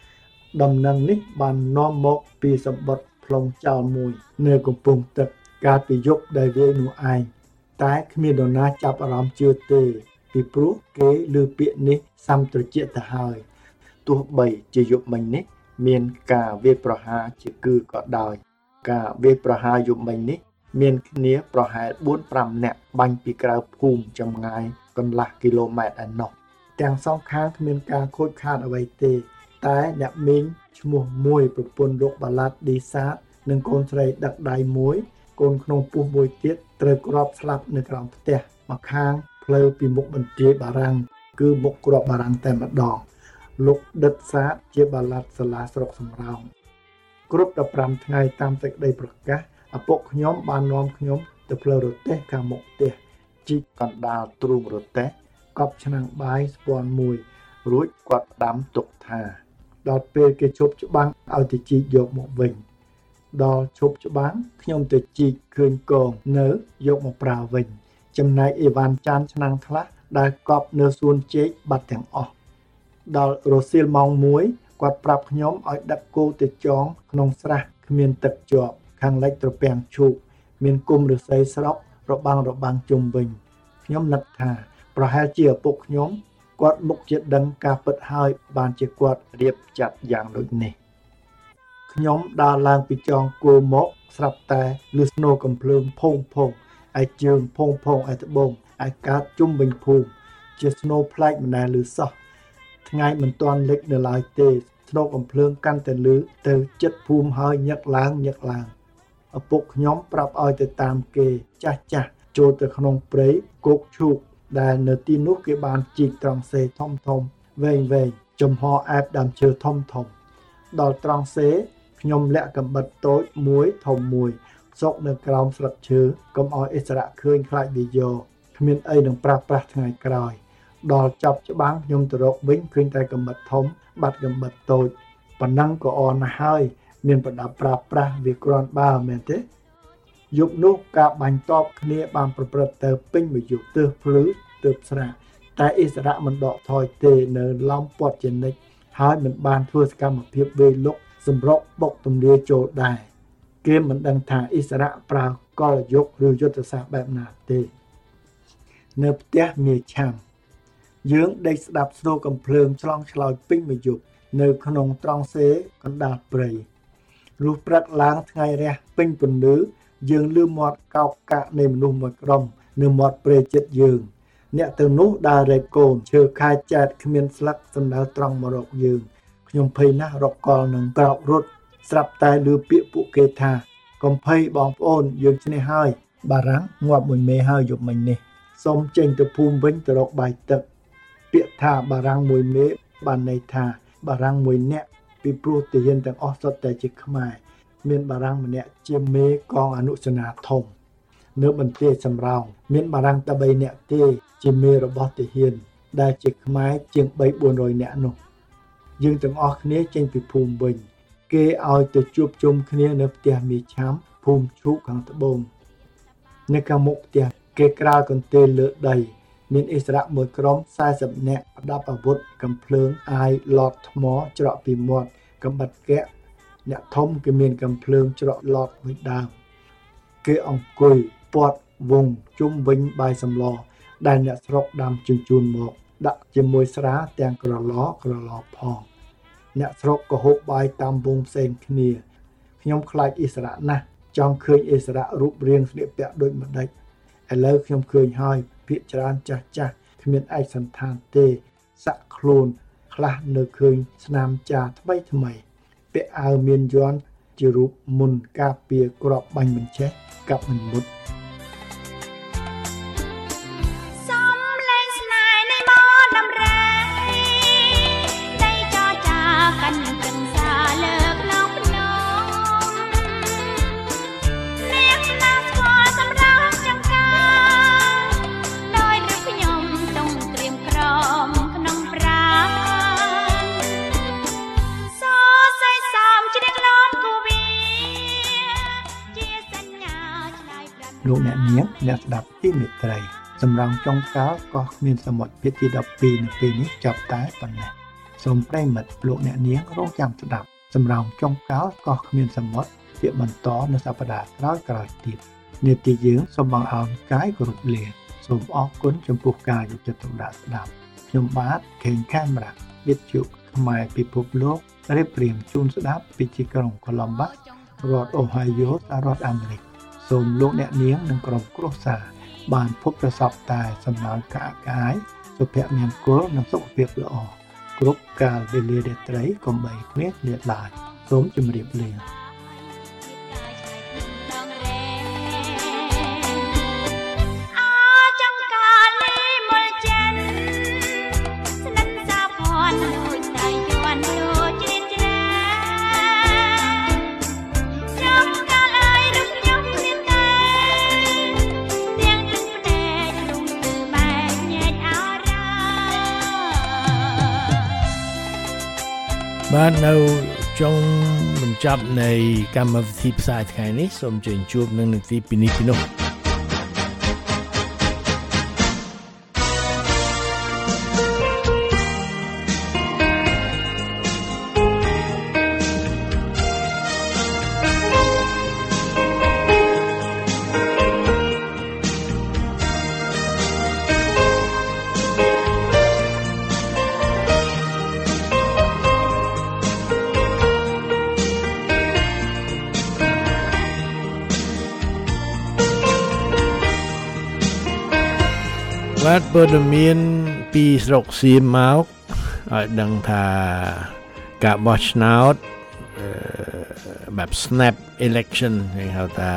ដំណឹងនេះបាននាំមកពីសម្បត្តិផ្លុងចោលមួយនៅកំពង់ទឹកកាលពីយប់ដែលវានោះឯងតែគ្មាននរណាចាប់អារម្មណ៍ជឿទេពីព្រោះគេឮពាក្យនេះសាំត្រជាក់ទៅហើយទោះបីជាយប់មិញនេះមានការវាយប្រហារជាគឺក៏ដោយការវាយប្រហារយប់មិញនេះមានគ្នាប្រហែល 4-5 នាក់បាញ់ពីក្រៅភូមិចម្ងាយកន្លះគីឡូម៉ែត្រឯណោះទាំងសងខាងគ្មានការខូចខាតអ្វីទេតែអ្នកមីងឈ្មោះមួយប្រពន្ធលោកបាឡាត់ឌីសាតនិងកូនស្រីដឹកដៃមួយកូនក្នុងពោះមួយទៀតត្រូវគ្រាប់ស្លាប់នៅក្រោមផ្ទះមកខាងផ្លូវពីមុខបន្ទាយបារាំងគឺមុខគ្រាប់បារាំងតែម្ដងលោកដិតសាតជាបាឡាត់សាលាស្រុកសំរោងគ្រប់15ថ្ងៃតាមសេចក្តីប្រកាសឪពុកខ្ញុំបាននាំខ្ញុំទៅផ្លូវរទេះខាងមុខផ្ទះជីកកណ្ដាលទ្រូងរទេះកប់ឆ្នាំងបាយស្ពាន់មួយរួចគាត់ផ្ដាំទុកថាដល់ពេលគេជប់ច្បាំងឲ្យទៅជីកយកមកវិញដល់ជប់ច្បាំងខ្ញុំទៅជីកឃើញកងនៅយកមកប្រើវិញចំណែកអីវ៉ាន់ចានឆ្នាំងខ្លះដែលកប់នៅសួនចេកបាត់ទាំងអស់ដល់រសៀលម៉ោង1គាត់ប្រាប់ខ្ញុំឲ្យដឹកគោទៅចងក្នុងស្រះគ្មានទឹកជាប់ខាងលិចត្រពាំងឈូកមានគុំឫស្សីស្រុករបាំងជុំវិញខ្ញុំនឹកថាប្រហែលជាឪពុកខ្ញុំគាត់មុខជាដឹងការពិតហើយបានជាគាត់រៀបចាត់យ៉ាងដូចនេះខ្ញុំដើរឡើងពីចងគោមកស្រាប់តែលឺស្នូកំភ្លើងផុងឯជើងផុងឯត្បូងឯកើតជុំវិញភូមិជាស្នូប្លែកម្នាក់លឺសោះថ្ងៃមិនទាន់លិចនៅឡើយទេស្នូកំភ្លើងកាន់តែលឺទៅចិត្តភូមិហើយញឹកឡើងឪពុកខ្ញុំប្រាប់ឲ្យទៅតាមគេចាស់ចូលទៅក្នុងព្រៃគោកឈូកដែលនៅទីនោះគេបានជីកត្រង់សេធំវែងចំហអែបដើមឈើធំដល់ត្រង់សេខ្ញុំលាក់កាំបិតតូចមួយធំមួយសុកនៅក្រោមស្លឹកឈើកុំឲ្យអិសរៈឃើញខ្លាចវាយកគ្មានអីនឹងប្រាស់ថ្ងៃក្រោយដល់ចប់ច្បាំងខ្ញុំទៅរកវិញឃើញតែកាំបិតធំបាត់កាំបិតតូចប៉ុណ្ណឹងក៏អរណាស់ហើយមានប្រដាប់ប្រាស់វាគ្រាន់បើមែនទេយប់នោះការបាញ់តបគ្នាបានប្រព្រឹត្តទៅពេញមួយយប់ទើសភ្លឺទើបស្រាកតែអិសរៈមិនដកថយទេនៅឡោមពាត់ជានិច្ចហើយមិនបានធ្វើសកម្មភាពវេលុកសម្រុកបុកទម្លាចូលដែរគេមិនដឹងថាអិសរៈប្រើកលយុគឬយុទ្ធសាស្ត្របែបណាទេនៅផ្ទះមាឆាំយើងដេកស្ដាប់ស្នូកំភ្លើងឆ្លងឆ្លោយពេញមួយយប់នៅក្នុងត្រង់សេកណ្ដាលព្រៃលុះព្រឹកឡើងថ្ងៃរះពេញពន្លឺយើងលឺមាត់កោកកាកនៃមនុស្សមួយក្រុមនៅមាត់ព្រៃចិត្តយើងអ្នកទាំងនោះដើររែកកូនឈើខាយចែតគ្មានស្លឹកសម្ដៅត្រង់មករកយើងខ្ញុំភ័យណាស់រកកលនឹងក្រោករត់ស្រាប់តែឮពាក្យពួកគេថាកុំភ័យបងប្អូនយើងឈ្នះហើយបារាំងងាប់មួយមេហើយយប់មិញនេះសូមចេញទៅភូមិវិញទៅរកបាយទឹកពាក្យថាបារាំងមួយមេបានន័យថាបារាំងមួយនាក់ពីព្រោះទាហានទាំងអស់សុទ្ធតែជាខ្មែរមានបារាំងម្នាក់ជាមេកងអនុសេនាធំនៅបន្ទាយសំរោងមានបារាំងតែ3នាក់ទេជាមេរបស់ទាហានដែលជាខ្មែរជាង 300-400 នាក់នោះយើងទាំងអស់គ្នាចេញពីភូមិវិញគេឲ្យទៅជួបជុំគ្នានៅផ្ទះមីឆាំភូមិឈូកខាងត្បូងនៅខាងមុខផ្ទះគេក្រាលកន្ទេលលើដីមានអិសរៈមួយក្រុម40នាក់ប្រដាប់អាវុធកំភ្លើងអាយឡតថ្មច្រកពីមាត់កំបិតកែអ្នកធំគេមានកំភ្លើងច្រកឡតមួយដើមគេអង្គុយពាត់វងជុំវិញបាយសម្លដែលអ្នកស្រុកដាំជញ្ជូនមកដាក់ជាមួយស្រាទាំងក្រឡផងអ្នកស្រុកក៏ហូបបាយតាមវងផ្សេងគ្នាខ្ញុំខ្លាចអិសរៈណាស់ចង់ឃើញអិសរៈរូបរាងស្លៀកពាក់ដូចម្ដេចឥឡូវខ្ញុំឃើញហើយភាគច្រើនចាស់គ្មានឯកសន្តានទេសាក់ខ្លួនខ្លះនៅឃើញស្នាមចាថ្មីពាក់អាវមានយ័ន្តជារូបមុនការពារក្របបាញ់មិនចេះកាប់មិនមុតលោកអ្នកនាងអ្នកស្ដាប់ទីមេត្រីសម្រាប់ចុងកាលក៏គ្មានសមុទ្រភាគទី12នៅពេលនេះចប់តែប៉ុណ្ណេះសូមប្រិយមិត្តលោកអ្នកនាងរងចាំស្ដាប់សម្រាប់ចុងក្រោយក៏គ្មានសមុទ្រជាបន្តនៅសប្តាហ៍ក្រោយៗទៀតនាទីយើងសូមបង្អោនកាយគោរពលាសូមអរគុណចំពោះការយកចិត្តទុកដាក់ស្ដាប់ខ្ញុំបាទខេងខេមរៈវិទ្យុខ្មែរពិភពលោករៀបរៀងជូនស្ដាប់ពីទីក្រុង Columbus រដ្ឋ Ohio សហរដ្ឋអាមេរិកសូមលោកអ្នកនាងនិងក្រុមគ្រួសារបានភពប្រសពតែសំណើកាយសុភមង្គលនិងសុខភាពល្អគ្រប់កាលវេលារាត្រីកុំបីគ្មានលាតឡើយសូមជម្រាបលាបាទនៅចុងបញ្ចប់នៃកម្មវិធីផ្សាយថ្ងៃនេះសូមជើញជួបនឹងនាទីពីនេះពីនោះបាទព័ត៌មានពីស្រុកសៀមមកឲ្យដឹងថាការបោះឆ្នោតបែប snap election គេហៅថា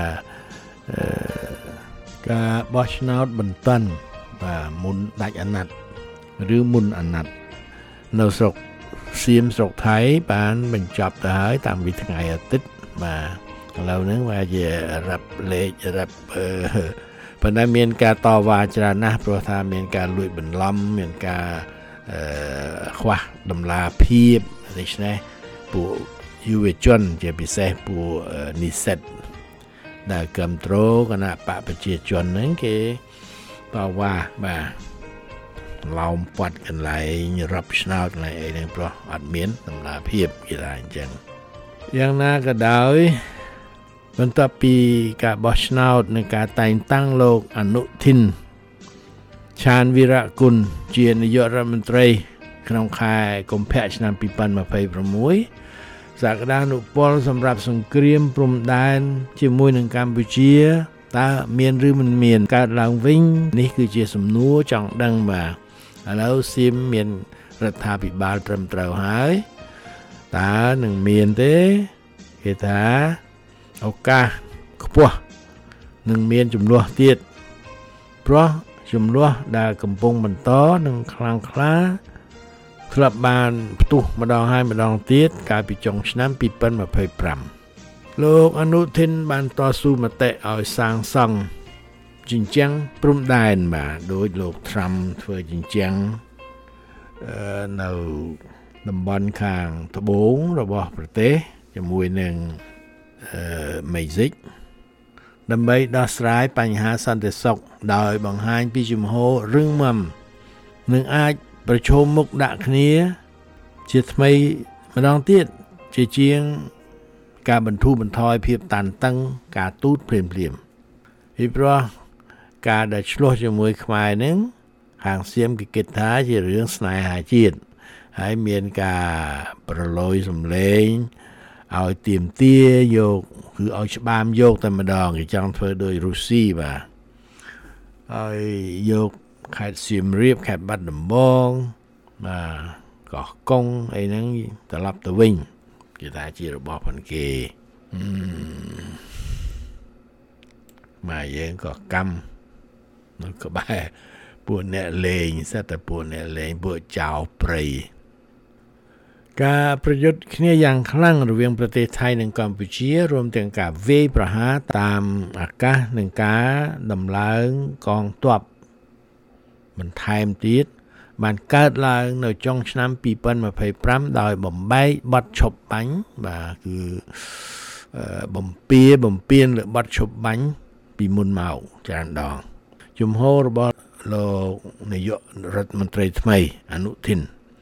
ការបោះឆ្នោតបន្ទាន់បាទមុនដាច់អាណត្តិឬមុនអាណត្តិនៅស្រុកសៀមស្រុកថៃបានបញ្ចប់ទៅហើយតាំងពីថ្ងៃអាទិត្យបាទឥឡូវហ្នឹងវាជារ៉ាប់លេខរ៉ាប់ប៉ុន្តែមានការតវ៉ាច្រើនណាស់ព្រោះថាមានការលួចបន្លំមានការខ្វះតម្លាភាពដូច្នេះពួកយុវជនជាពិសេសពួកនិស្សិតដែលគ្រប់គ្រងគណៈបកប្រជាជនហ្នឹងគេតវ៉ាបាទឡោមព័ទ្ធកន្លែងរាប់ឆ្នោតកន្លែងអីហ្នឹងព្រោះអត់មានតម្លាភាពគេថាអញ្ចឹងយ៉ាងណាក៏ដោយបន្ទាប់ពីការបោះឆ្នោតនិងការតែងតាំងលោកអនុทิនឆានវីរៈគុណជានាយករដ្ឋមន្ត្រីក្នុងខែកុម្ភៈឆ្នាំ2026សក្តានុពលសម្រាប់សង្គ្រាមព្រំដែនជាមួយនឹងកម្ពុជាតើមានឬមិនមានកើតឡើងវិញនេះគឺជាសំណួរចង់ដឹងបាទឥឡូវសៀមមានរដ្ឋាភិបាលត្រឹមត្រូវហើយតើនឹងមានទេគេថាឱកាសខ្ពស់នឹងមានចំនួនទៀតព្រោះចំនួនដែលកំពុងបន្តនឹងខ្លាំងក្លាធ្លាប់បានផ្ទុះម្ដងហើយម្ដងទៀតកាលពីចុងឆ្នាំ2025លោកអនុทิនបានតស៊ូមតិឲ្យសាងសង់ជញ្ជាំងព្រំដែនបាទដោយលោក Trump ធ្វើជញ្ជាំងនៅតំបន់ខាងត្បូងរបស់ប្រទេសជាមួយនឹងមេស៊ីកដើម្បីដោះស្រាយបញ្ហាសន្តិសុខដោយបង្ហាញពីជំហររឹងមាំនឹងអាចប្រឈមមុខដាក់គ្នាជាថ្មីម្ដងទៀតជាជាងការបន្ធូរបន្ថយភាពតានតឹងការទូតភ្លាមៗពីព្រោះការដែលឆ្លោះជាមួយខ្មែរនឹងខាងសៀមគេគិតថាជារឿងស្នេហាជាតិហើយមានការប្រឡយសម្លេងឲ្យទៀមទាយកគឺឲ្យច្បាមយកតែម្ដងគេចង់ធ្វើដោយរុស្ស៊ីបាទឲ្យយកខេត្តសៀមរាបខេត្តបាត់ដំបងបាទកោះកុងអីហ្នឹងត្រឡប់ទៅវិញគេថាជារបស់ផងគេមកយើងក៏កម្មនៅក្បែរពួកអ្នកលេងសិតតែពួកអ្នកលេងពួកចៅព្រៃការប្រយុទ្ធគ្នាយ៉ាងខ្លាំងរវាងប្រទេសថៃនិងកម្ពុជារួមទាំងការវាយប្រហារតាមអាកាសនិងការដំឡើងកងទ័ពបន្ថែមទៀតបានកើតឡើងនៅចុងឆ្នាំ2025ដោយបំបែកបទឈប់បាញ់បាទគឺបំពេញលើបទឈប់បាញ់ពីមុនមកច្រើនដងជំហររបស់លោកនាយករដ្ឋមន្ត្រីថ្មីអនុทิន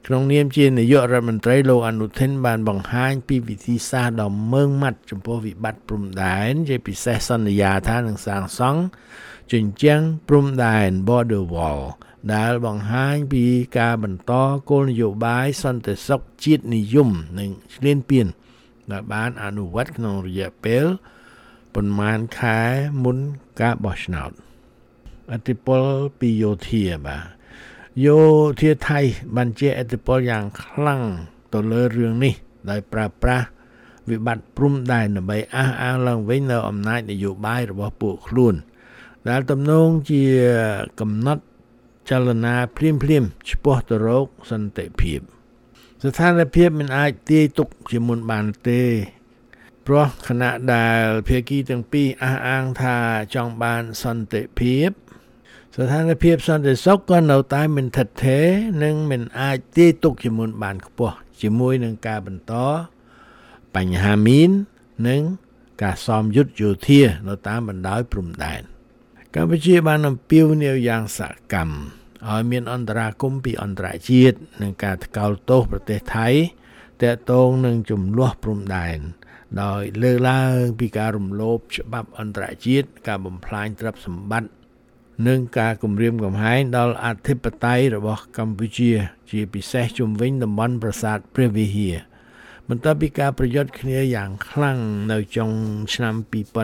ក្នុងនាមជានាយករដ្ឋមន្ត្រីលោកអនុทิនបានបង្ហាញពីវិធីសាស្ត្រដ៏ម៉ឺងម៉ាត់ចំពោះវិបត្តិព្រំដែនជាពិសេសសន្យាថានឹងសាងសង់ជញ្ជាំងព្រំដែន border wall ដែលបង្ហាញពីការបន្តគោលនយោបាយសន្តិសុខជាតិនិយមនិងឈ្លានពានដែលបានអនុវត្តក្នុងរយៈពេលប៉ុន្មានខែមុនការបោះឆ្នោតឥទ្ធិពលពីយោធាបាទយោធាថៃបានជាឥទ្ធិពលយ៉ាងខ្លាំងទៅលើរឿងនេះដោយប្រើប្រាស់វិបត្តិព្រំដែនដើម្បីអះអាងឡើងវិញនៅអំណាចនយោបាយរបស់ពួកខ្លួនដែលទំនងជាកំណត់ចលនាភ្លាមឆ្ពោះទៅរកសន្តិភាពស្ថានភាពមិនអាចទាយទុកជាមុនបានទេព្រោះខណៈដែលភាគីទាំងពីរអះអាងថាចង់បានសន្តិភាពស្ថានភាពសន្តិសុខក៏នៅតែមិនថិតថេរនិងមិនអាចទាយទុកជាមុនបានខ្ពស់ជាមួយនឹងការបន្តបញ្ហាមីននិងការសមយុទ្ធយោធានៅតាមបណ្ដោយព្រំដែនកម្ពុជាបានអំពាវនាវយ៉ាងសកម្មឲ្យមានអន្តរាគមន៍ពីអន្តរជាតិនិងការថ្កោលទោសប្រទេសថៃទាក់ទងនឹងចំនួនព្រំដែនដោយលើកឡើងពីការរំលោភច្បាប់អន្តរជាតិការបំផ្លាញទ្រព្យសម្បត្តិនិងការគំរាមកំហែងដល់អធិបតេយ្យរបស់កម្ពុជាជាពិសេសជុំវិញតំបន់ប្រាសាទព្រះវិហារបន្ទាប់ពីការប្រយុទ្ធគ្នាយ៉ាងខ្លាំងនៅចុងឆ្នាំ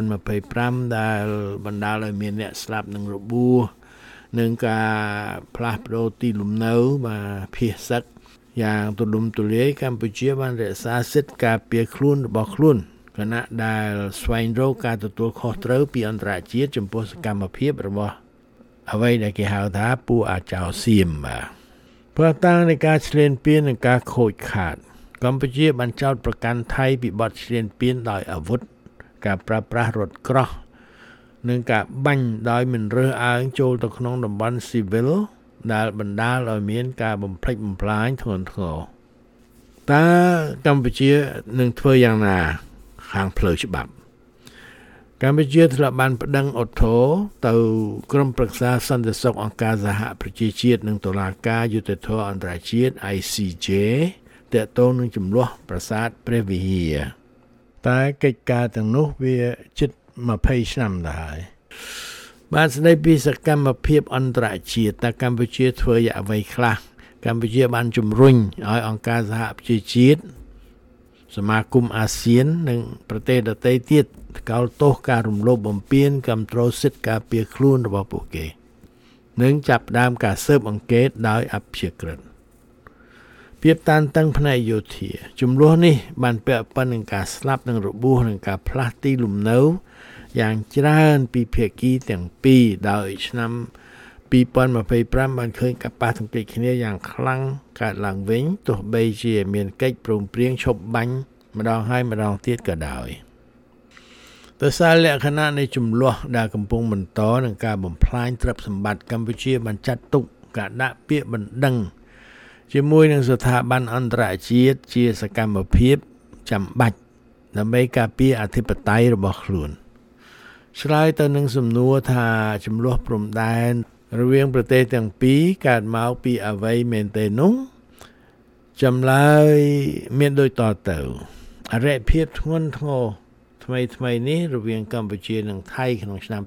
2025ដែលបណ្ដាលឲ្យមានអ្នកស្លាប់និងរបួសនិងការផ្លាស់ប្ដូរទីលំនៅភាគសឹកយ៉ាងទូលំទូលាយកម្ពុជាបានរក្សាសិទ្ធិការពារខ្លួនរបស់ខ្លួនខណៈដែលស្វែងរកការទទួលខុសត្រូវពីអន្តរជាតិចំពោះសកម្មភាពរបស់អ្វីដែលគេហៅថាពួកអាចោរសៀមព្រោះតាំងនៃការឈ្លានពាននិងការខូចខាតកម្ពុជាបានចោទប្រកាន់ថៃពីបទឈ្លានពានដោយអាវុធការប្រើប្រាស់រថក្រោះនិងការបាញ់ដោយមិនរើសអើងចូលទៅក្នុងតំបន់ស៊ីវិលដែលបណ្ដាលឲ្យមានការបំផ្លិចបំផ្លាញធ្ងន់ធ្ងរតើកម្ពុជានឹងធ្វើយ៉ាងណាខាងផ្លូវច្បាប់កម្ពុជាធ្លាប់បានប្តឹងឧទ្ធរណ៍ទៅក្រុមប្រឹក្សាសន្តិសុខអង្គការសហប្រជាជាតិនិងតុលាការយុត្តិធម៌អន្តរជាតិ ICJ ទាក់ទងនឹងចំនួនប្រាសាទព្រះវិហារតែកិច្ចការទាំងនោះវាជិត20ឆ្នាំដែរបានស្ដីពីសកម្មភាពអន្តរជាតិតើកម្ពុជាធ្វើយ៉ាងអ្វីខ្លះកម្ពុជាបានជំរុញឲ្យអង្គការសហប្រជាជាតិសមាគមអាស៊ាននិងប្រទេសដទៃទៀតថ្កោលទោសការរំលោភបំពានគាំទ្រសិទ្ធិការពារខ្លួនរបស់ពួកគេនិងចាប់ផ្ដើមការស៊ើបអង្កេតដោយអព្យាក្រឹតភាពតានតឹងផ្នែកយោធាចំនួននេះបានពាក់ព័ន្ធនឹងការស្លាប់និងរបួសនិងការផ្លាស់ទីលំនៅយ៉ាងច្រើនពីភាគីទាំងពីរដោយឆ្នាំ2025បានឃើញការប៉ះទង្គិចគ្នាយ៉ាងខ្លាំងកើតឡើងវិញទោះបីជាមានកិច្ចព្រមព្រៀងឈប់បាញ់ម្ដងហើយម្ដងទៀតក៏ដោយដោយសារលក្ខណៈនៃចំនួនដែលកំពុងបន្តនឹងការបំផ្លាញទ្រព្យសម្បត្តិកម្ពុជាបានចាត់ទុកការដាក់ពាក្យបណ្ដឹងជាមួយនឹងស្ថាប័នអន្តរជាតិជាសកម្មភាពចាំបាច់ដើម្បីការពារអធិបតេយ្យរបស់ខ្លួនឆ្លើយទៅនឹងសំណួរថាចំនួនព្រំដែនរវាងប្រទេសទាំងពីរកើតមកពីអ្វីមែនទេនោះចម្លើយមានដូចតទៅអរិយភាពធ្ងន់ធ្ងរថ្មីនេះរវាងកម្ពុជានិងថៃក្នុងឆ្នាំ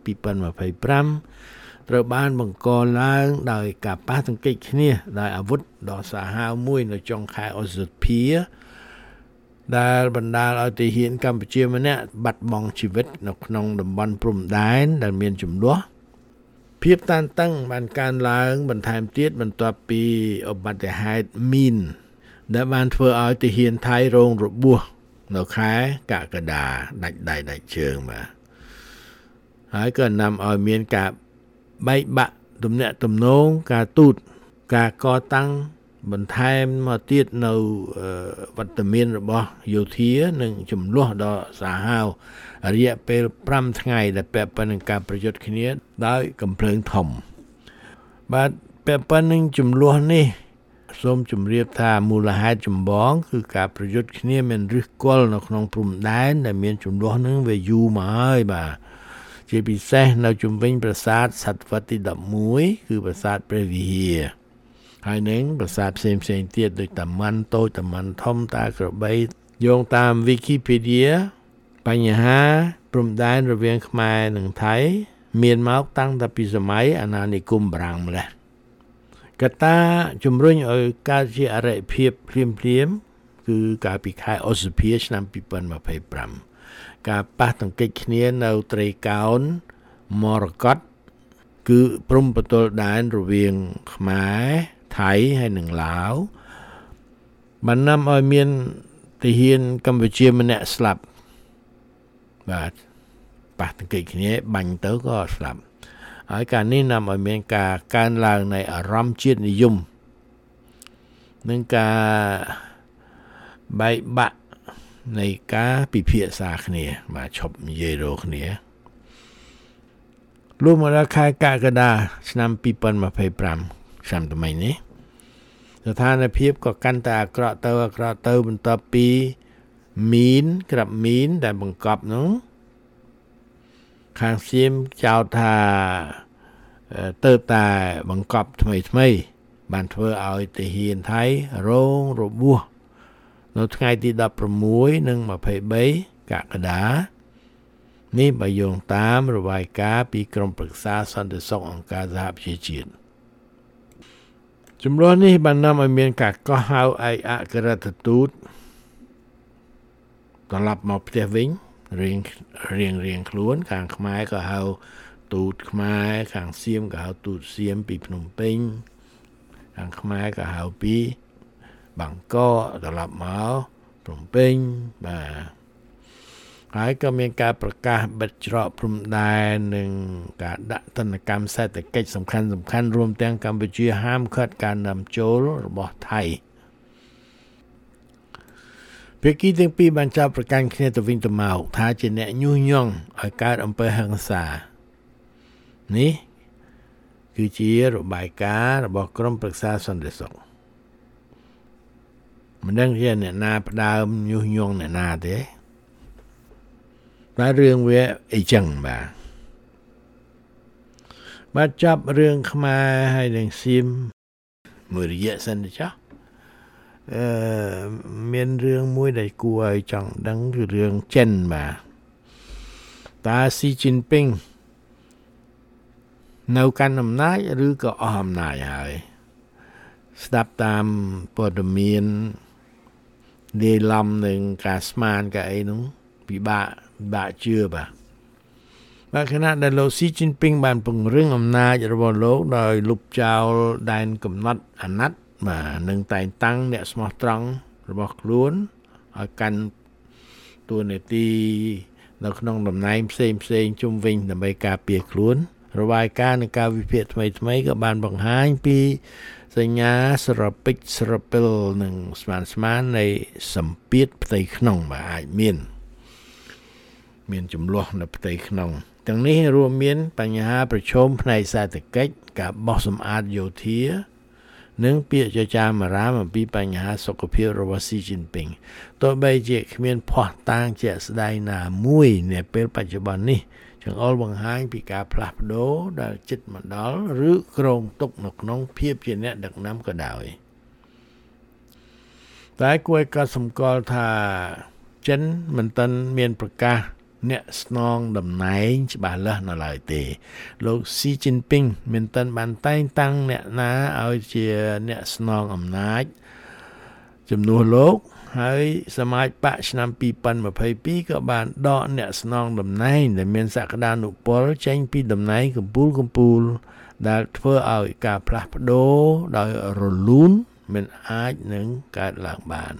2025ត្រូវបានបង្កឡើងដោយការប៉ះទង្គិចគ្នាដោយអាវុធដ៏សាហាវមួយនៅចុងខែឧសភាដែលបណ្ដាលឲ្យទាហានកម្ពុជាម្នាក់បាត់បង់ជីវិតនៅក្នុងតំបន់ព្រំដែនដែលមានចំនួនភាពតានតឹងបានកើនឡើងបន្ថែមទៀតបន្ទាប់ពីឧបទ្ទហេតុមីនដែលបានធ្វើឲ្យទាហានថៃរងរបួសនៅខែកក្កដាដាច់ដៃដាច់ជើងបាទហើយក៏នាំឲ្យមានការបែកបាក់ទំនាក់ទំនងការទូតការកតាំងបន្ថែមមកទៀតនៅវត្តមានរបស់យោធានិងចំនួនដ៏សាហាវរយៈពេល5ថ្ងៃដែលពាក់ព័ន្ធនឹងការប្រយុទ្ធគ្នាដោយកំភ្លើងធំបាទពាក់ព័ន្ធនឹងចំនួននេះសូមជម្រាបថាមូលហេតុចម្បងគឺការប្រយុទ្ធគ្នាមានឫសគល់នៅក្នុងព្រំដែនដែលមានចំនួននឹងវាយូរមកហើយបាទជាពិសេសនៅជុំវិញប្រាសាទសតវត្សទី11គឺប្រាសាទព្រះវិហារហើយនឹងប្រាសាទផ្សេងៗទៀតដូចតាម៉ាន់តូចតាម៉ាន់ធំតាក្របីយោងតាម Wikipedia បញ្ហាព្រំដែនរវាងខ្មែរនិងថៃមានមកតាំងតែពីសម័យអាណានិគមបារាំងម្ល៉េះកត្តាជំរុញឲ្យកើតជាអរិភាពភ្លាមៗគឺកាលពីខែឧសភាឆ្នាំ2025ការប៉ះទង្គិចគ្នានៅត្រីកោណមរកតគឺព្រំប្រទល់ដែនរវាងខ្មែរថៃហើយនិងឡាវបាននាំឲ្យមានទាហានកម្ពុជាម្នាក់ស្លាប់បាទប៉ះទង្គិចគ្នាបាញ់ទៅក៏ស្លាប់ហើយការនេះនាំឲ្យមានការកើនឡើងនៃអារម្មណ៍ជាតិនិយមនិងការបែកបាក់នៃការពិភាក្សាគ្នាបាទឈប់និយាយរកគ្នាលុះមកដល់ខែកក្កដាឆ្នាំ2025ឆ្នាំថ្មីនេះស្ថានភាពក៏កាន់តែអាក្រក់ទៅបន្ទាប់ពីមីនក្រាប់មីនដែលបង្កប់នោះខាងសៀមចោទថាទៅតែបង្កប់ថ្មីបានធ្វើឲ្យទាហានថៃរងរបួសនៅថ្ងៃទី16និង23កក្កដានេះបើយោងតាមរបាយការណ៍ពីក្រុមប្រឹក្សាសន្តិសុខអង្គការសហប្រជាជាតិចំនួននេះបាននាំឲ្យមានការកោះហៅឯកអគ្គរដ្ឋទូតត្រឡប់មកផ្ទះវិញរៀងខ្លួនខាងខ្មែរក៏ហៅទូតខ្មែរខាងសៀមក៏ហៅទូតសៀមពីភ្នំពេញខាងខ្មែរក៏ហៅពីបាងកកត្រឡប់មកភ្នំពេញបាទហើយក៏មានការប្រកាសបិទច្រកព្រំដែននិងការដាក់ទណ្ឌកម្មសេដ្ឋកិច្ចសំខាន់រួមទាំងកម្ពុជាហាមឃាត់ការនាំចូលរបស់ថៃភាគីទាំងពីរបានចាប់ប្រកាន់គ្នាទៅវិញទៅមកថាជាអ្នកញុះញង់ឲ្យកើតអំពើហិង្សានេះគឺជារបាយការណ៍របស់ក្រុមប្រឹក្សាសន្តិសុខមិនដឹងជាអ្នកណាផ្ដើមញុះញង់អ្នកណាទេតែរឿងវាអីចឹងបាទចាប់រឿងខ្មែរហើយនឹងសៀមមួយរយៈសិនទេចាស់មានរឿងមួយដែលគួរឲ្យចង់ដឹងគឺរឿងចិនបាទតាស៊ីជីនពីងនៅកាន់អំណាចឬក៏អស់អំណាចហើយស្ដាប់តាមព័ត៌មានលាយឡំនឹងការស្មានការអីនោះពិបាកជឿបាទខណៈដែលលោកស៊ីជីនពីងបានពង្រឹងអំណាចរបស់លោកដោយលុបចោលដែនកំណត់អាណត្តិបាទនឹងតែងតាំងអ្នកស្មោះត្រង់របស់ខ្លួនឲ្យកាន់តួនាទីនៅក្នុងតំណែងផ្សេងជុំវិញដើម្បីការពារខ្លួនរបាយការណ៍នៃការវិភាគថ្មីក៏បានបង្ហាញពីសញ្ញាស្រពេចស្រពិលនិងស្មាននៃសម្ពាធផ្ទៃក្នុងបាទអាចមានចំនួននៅផ្ទៃក្នុងទាំងនេះរួមមានបញ្ហាប្រឈមផ្នែកសេដ្ឋកិច្ចការបោះសម្អាតយោធានិងពាក្យចចាមអារាមអំពីបញ្ហាសុខភាពរបស់ស៊ីជីនពីងទោះបីជាគ្មានភ័ស្តុតាងជាក់ស្ដែងណាមួយនៅពេលបច្ចុប្បន្ននេះចង្អុលបង្ហាញពីការផ្លាស់ប្ដូរដែលជិតមកដល់ឬគ្រោងទុកនៅក្នុងភាពជាអ្នកដឹកនាំក៏ដោយតែគួរឲ្យកត់សម្គាល់ថាចិនមិនទាន់មានប្រកាសអ្នកស្នងតំណែងច្បាស់លាស់នៅឡើយទេលោកស៊ីជីនពីងមិនទាន់បានតែងតាំងអ្នកណាឲ្យជាអ្នកស្នងអំណាចជំនួសលោកហើយសមាជបកឆ្នាំ2022ក៏បានដកអ្នកស្នងតំណែងដែលមានសក្តានុពលចេញពីតំណែងកម្ពូលដែលធ្វើឲ្យការផ្លាស់ប្ដូរដោយរលូនមិនអាចនឹងកើតឡើងបាន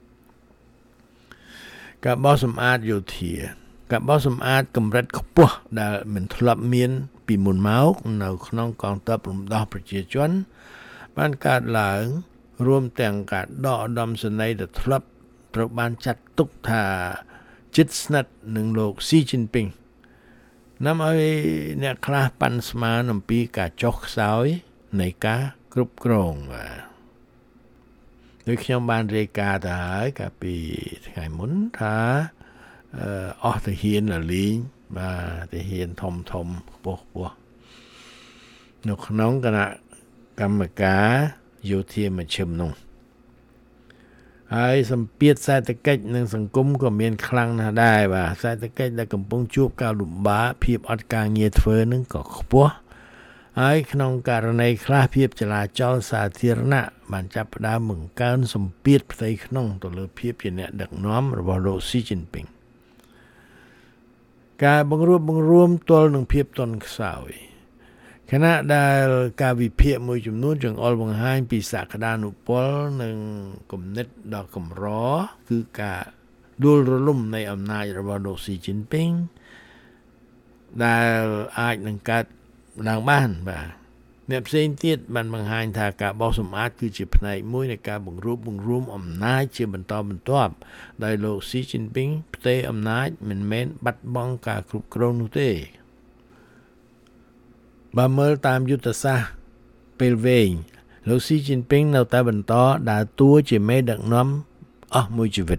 ការបោះសម្អាតយោធាការបោះសម្អាតកម្រិតខ្ពស់ដែលមិនធ្លាប់មានពីមុនមកនៅក្នុងកងទ័ពរំដោះប្រជាជនបានកើតឡើងរួមទាំងការដកឧត្តមសេនីយ៍ដែលធ្លាប់ត្រូវបានចាត់ទុកថាជិតស្និទ្ធនឹងលោកស៊ីជីនពីងនាំឲ្យអ្នកខ្លះប៉ាន់ស្មានអំពីការចុះខ្សោយនៃការគ្រប់គ្រងបាទដូចខ្ញុំបានរាយការណ៍ទៅហើយកាលពីថ្ងៃមុនថាអស់ទាហានលីងបាទទាហានធំខ្ពស់នៅក្នុងគណៈកម្មការយោធាមជ្ឈិមនោះហើយសម្ពាធសេដ្ឋកិច្ចនិងសង្គមក៏មានខ្លាំងណាស់ដែរបាទសេដ្ឋកិច្ចដែលកំពុងជួបការលំបាកភាពអត់ការងារធ្វើនឹងក៏ខ្ពស់ហើយក្នុងករណីខ្លះភាពចលាចលសាធារណៈបានចាប់ផ្ដើមបង្កើនសម្ពាធផ្ទៃក្នុងទៅលើភាពជាអ្នកដឹកនាំរបស់លោកស៊ីជីនពីងការបង្រួមទល់នឹងភាពទន់ខ្សោយខណៈដែលការវិភាគមួយចំនួនចង្អុលបង្ហាញពីសក្តានុពលនិងគំនិតដ៏កម្រគឺការដួលរលំនៃអំណាចរបស់លោកស៊ីជីនពីងដែលអាចនឹងកើតឡើងបានបាទអ្នកផ្សេងទៀតបានបង្ហាញថាការបោះសម្អាតគឺជាផ្នែកមួយនៃការបង្រួមអំណាចជាបន្តបន្ទាប់ដោយលោកស៊ីជីនពីងផ្ទេរអំណាចមិនមែនបាត់បង់ការគ្រប់គ្រងនោះទេបើមើលតាមយុទ្ធសាស្ត្រពេលវែងលោកស៊ីជីនពីងនៅតែបន្តដើរតួជាមេដឹកនាំអស់មួយជីវិត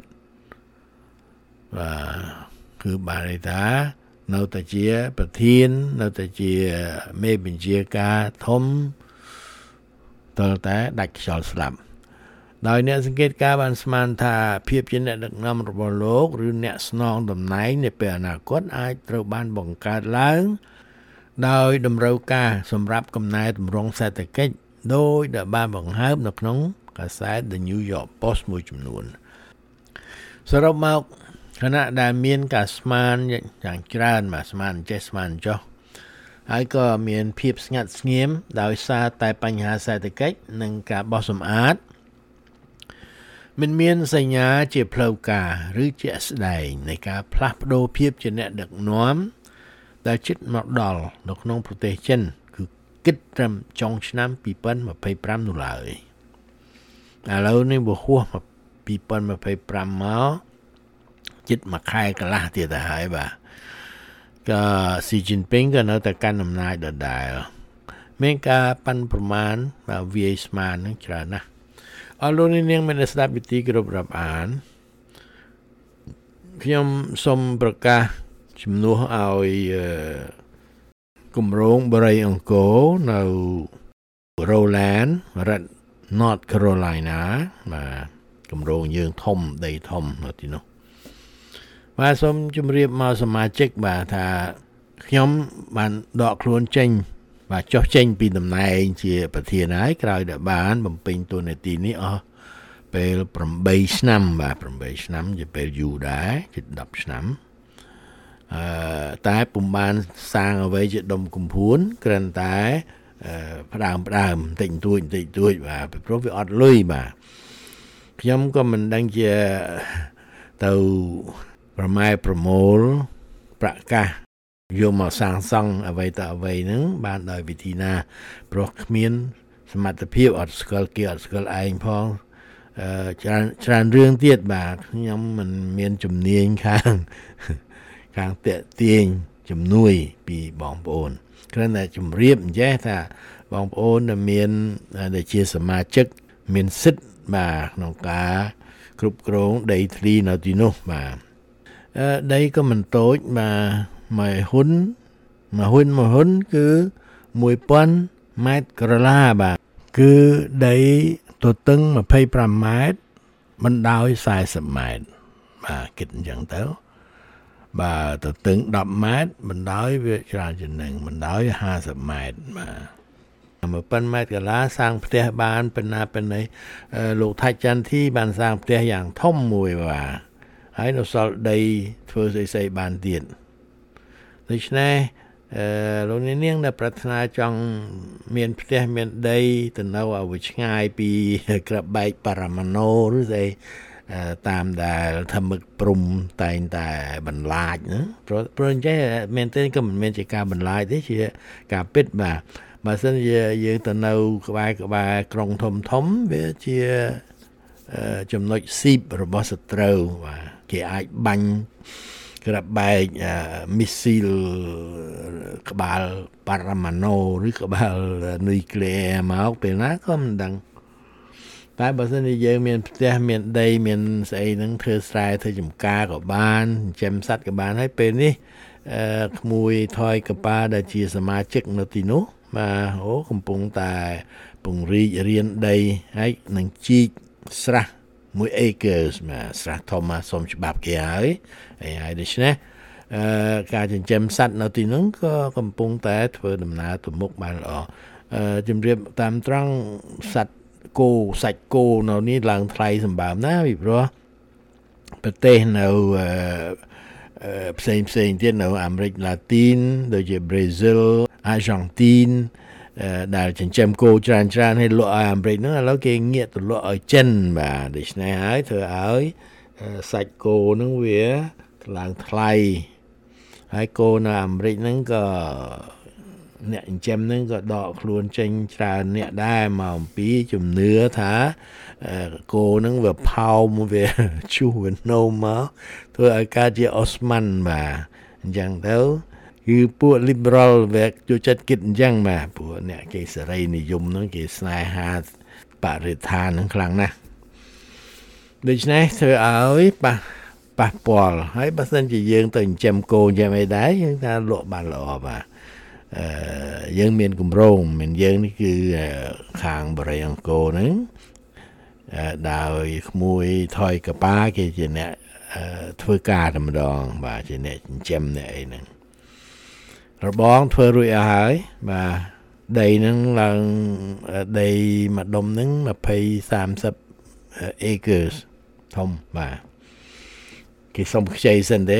បាទគឺបានន័យថានៅតែជាប្រធាននៅតែជាមេបញ្ជាការធំតើតែដាច់ខ្យល់ស្លាប់ដោយអ្នកសង្កេតការបានស្មានថាភាពជាអ្នកដឹកនាំរបស់លោកឬអ្នកស្នងតំណែងនៅពេលអនាគតអាចត្រូវបានបង្កើតឡើងដោយតម្រូវការសម្រាប់កំណែទម្រង់សេដ្ឋកិច្ចដោយដែលបានបង្ហើបនៅក្នុងកាសែត The New York Post មួយចំនួនសរុបមកខណៈដែលមានការស្មានយ៉ាងច្រើនមកស្មានចេះស្មានចុះហើយក៏មានភាពស្ងាត់ស្ងៀមដោយសារតែបញ្ហាសេដ្ឋកិច្ចនិងការបោះសម្អាតមិនមានសញ្ញាជាផ្លូវការឬជាស្ដែងនៃការផ្លាស់ប្ដូរភាពជាអ្នកដឹកនាំដែលជិតមកដល់នៅក្នុងប្រទេសចិនគឺគិតត្រឹមចុងឆ្នាំ2025នោះឡើយឥឡូវនេះវាហួស2025មកជិតមួយខែកន្លះទៀតទៅហើយបាទក៏ស៊ីជីនពីងក៏នៅតែកាន់អំណាចដដែលមានការប៉ាន់ប្រមាណបាទវាយស្មាននឹងច្រើនណាស់អរលោកនាងមានស្ដាប់វិទ្យុគ្រប់រាប់អានខ្ញុំសូមប្រកាសជំនួសឲ្យគម្រោងបរិយអង្គរនៅ Roland រដ្ឋ North Carolina បាទគម្រោងយើងធំដីធំនៅទីនោះបាទសូមជម្រាបមកសមាជិកបាទថាខ្ញុំបានដកខ្លួនចេញបាទចុះចេញពីតំណែងជាប្រធានហើយក្រោយដែលបានបំពេញតួនាទីនេះអស់ពេល8ឆ្នាំបាទ8ឆ្នាំជាពេលយូរដែរជិត10ឆ្នាំតែពុំបានសាងអ្វីជាដុំកំភួនគ្រាន់តែផ្ដើមបន្តិចតួចបាទព្រោះវាអត់លុយបាទខ្ញុំក៏មិនដឹងជាទៅប្រម៉ែប្រមូលប្រកាសយកមកសាងសង់អ្វីទៅអ្វីហ្នឹងបានដោយវិធីណាព្រោះគ្មានសមត្ថភាពអត់ស្គាល់គេអត់ស្គាល់ឯងផងច្រើនរឿងទៀតបាទខ្ញុំមិនមានជំនាញខាងតាក់ទាញជំនួយពីបងប្អូនគ្រាន់តែជម្រាបអញ្ចេះថាបងប្អូនដែលជាសមាជិកមានសិទ្ធិបាទក្នុងការគ្រប់គ្រងដីធ្លីនៅទីនោះបាទដីក៏មិនតូចបាទមួយហ៊ុនគឺ1000ម៉ែត្រក្រឡាបាទគឺដីទទឹង25ម៉ែត្របណ្ដោយ40ម៉ែត្របាទគិតអញ្ចឹងទៅបាទទទឹង10ម៉ែត្របណ្ដោយវាច្រើនជាងនឹងបណ្ដោយ50ម៉ែត្របាទ1000ម៉ែត្រកន្លះសាងផ្ទះបានប៉ុណ្ណាលោកថាច់ចន្ទធីបានសាងផ្ទះយ៉ាងធំមួយបាទហើយនៅសល់ដីធ្វើស្អីបានទៀតដូច្នេះលោកនាងដែលប្រាថ្នាចង់មានផ្ទះមានដីទៅនៅឲ្យឆ្ងាយពីក្របបែកប៉ារ៉ាម៉ាណូឬស្អីតាមដែលធម្មឹកព្រំតែងតែបន្លាចណាព្រោះអញ្ចឹងមែនទេក៏មិនមែនជាការបន្លាចទេជាការពិតបាទបើសិនជាយើងទៅនៅក្បែរក្រុងធំវាជាចំណុចស៊ីបរបស់សត្រូវបាទគេអាចបាញ់ក្របបែកមីស៊ីលក្បាលប៉ារ៉ាម៉ាណូឬក្បាលនុយក្លេអ៊ែរមកពេលណាក៏មិនដឹងតែបើសិនជាយើងមានផ្ទះមានដីមានស្អីហ្នឹងធ្វើស្រែធ្វើចម្ការក៏បានចិញ្ចឹមសត្វក៏បានហើយពេលនេះក្មួយថយកប៉ាដែលជាសមាជិកនៅទីនោះបាទអូកំពុងតែពង្រីករៀនដីហើយនឹងជីកស្រះ1 acres បាទស្រះធំមកសុំច្បាប់គេហើយដូច្នេះការចិញ្ចឹមសត្វនៅទីនោះក៏កំពុងតែធ្វើដំណើរទៅមុខបានល្អជំរាបតាមត្រង់សាច់គោនៅនេះឡើងថ្លៃសម្បើមណាពីព្រោះប្រទេសនៅផ្សេងទៀតនៅអាមេរិកឡាទីនដូចជាប្រេស៊ីលអាហ្សង់ទីនដែលចិញ្ចឹមគោច្រើនឲ្យលក់ឲ្យអាមេរិកហ្នឹងឥឡូវគេងាកទៅលក់ឲ្យចិនបាទដូច្នេះហើយធ្វើឲ្យសាច់គោហ្នឹងវាឡើងថ្លៃហើយគោនៅអាមេរិកហ្នឹងក៏អ្នកចិញ្ចឹមហ្នឹងក៏ដកខ្លួនចេញច្រើនអ្នកដែរមកអំពីជំនឿថាគោហ្នឹងវាផោមវាឈូសវានោមមកធ្វើឲ្យកើតជាអូស្មန်បាទអញ្ចឹងទៅគឺពួក liberal វាចូលចិត្តគិតអញ្ចឹងបាទពួកអ្នកគេសេរីនិយមហ្នឹងគេស្នេហាបរិស្ថានហ្នឹងខ្លាំងណាស់ដូច្នេះធ្វើឲ្យប៉ះពាល់ហើយបើសិនជាយើងទៅចិញ្ចឹមគោយ៉ាងម៉េចដែរយើងថាលក់បានល្អបាទយើងមានគម្រោងមិនយើងនេះគឺខាងបរិយាអង្គរហ្នឹងដោយក្មួយថយកប៉ាគេជាអ្នកធ្វើការតែម្ដងបាទជាអ្នកចិញ្ចឹមអ្នកអីហ្នឹងរបងធ្វើរួចអស់ហើយបាទដីហ្នឹងឡើងដីមួយដុំហ្នឹង20-30 acres ធំបាទគេសុំខ្ចីសិនទេ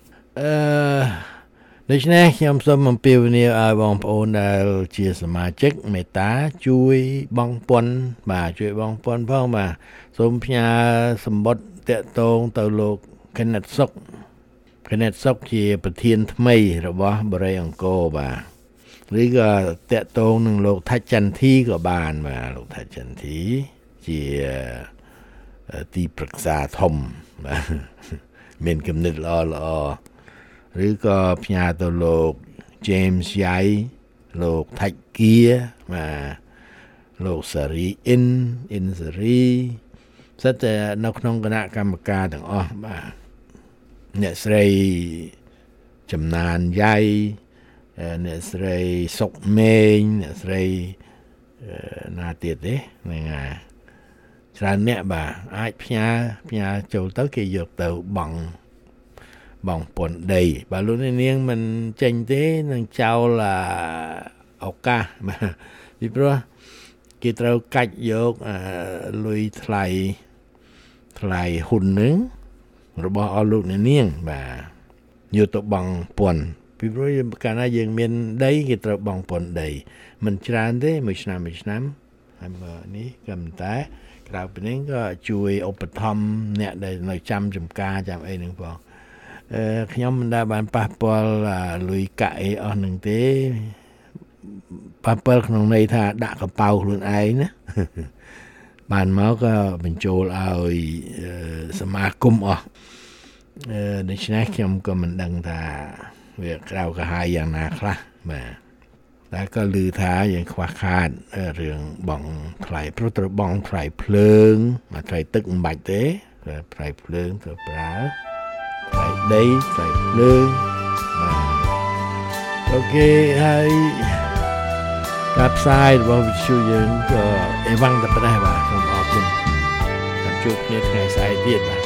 ដូច្នេះខ្ញុំសូមអំពាវនាវឲ្យបងប្អូនដែលជាសមាជិកមេត្តាជួយបង់ពន្ធបាទជួយបង់ពន្ធផងបាទសូមផ្ញើសម្បត្តិតាក់ទងទៅលោកខេណិតសុកជាប្រធានថ្មីរបស់បរិយាអង្គរបាទឬក៏តាក់ទងនឹងលោកថាច់ចន្ទធីក៏បានបាទលោកថាច់ចន្ទធីជាទីប្រឹក្សាធំបាទមានគំនិតល្អឬក៏ផ្ញើទៅលោក James Yai លោកថាច់គៀបាទលោកសារីអ៊ិនសារីសិតតែនៅក្នុងគណៈកម្មការទាំងអស់បាទអ្នកស្រីចំណានយ៉ៃអ្នកស្រីសុកមេងអ្នកស្រីណាទៀតទេហ្នឹងហើយច្រើនអ្នកបាទអាចផ្ញើចូលទៅគេយកទៅបងពន្ធដីបើលោកនាងមិនចេញទេនឹងចោលឱកាសបាទពីព្រោះគេត្រូវកាច់យកលុយថ្លៃហ៊ុននឹងរបស់អស់លោកនាងបាទយកទៅបង់ពន្ធពីព្រោះកាលណាយើងមានដីគេត្រូវបង់ពន្ធដីមិនច្រើនទេមួយឆ្នាំហើយនេះក៏តែក្រៅពីនេះក៏ជួយឧបត្ថម្ភអ្នកដែលនៅចាំចំការចាំអីហ្នឹងផងខ្ញុំមិនដែលបានប៉ះពាល់លុយកាក់អីអស់នឹងទេប៉ះពាល់ក្នុងន័យថាដាក់កប៉ៅខ្លួនឯងណាបានមកក៏បញ្ចូលឲ្យសមាគមអស់ដូច្នេះខ្ញុំក៏មិនដឹងថាវាក្រៅកាហាយយ៉ាងណាខ្លះបាទតែក៏ឮថាយើងខ្វះខាតរឿងបងថ្លៃព្រោះត្រូវបងថ្លៃភ្លើងមកថ្លៃទឹកមិនបាច់ទេថ្លៃភ្លើងត្រូវប្រើថ្លៃដីថ្លៃភ្លើងបាទអូខេហើយការផ្សាយរបស់វិទ្យុយើងក៏អីវ៉ាំងតែប៉ុណ្ណេះបាទសូមអរគុណជួបគ្នាថ្ងៃស្អែកទៀតបាទ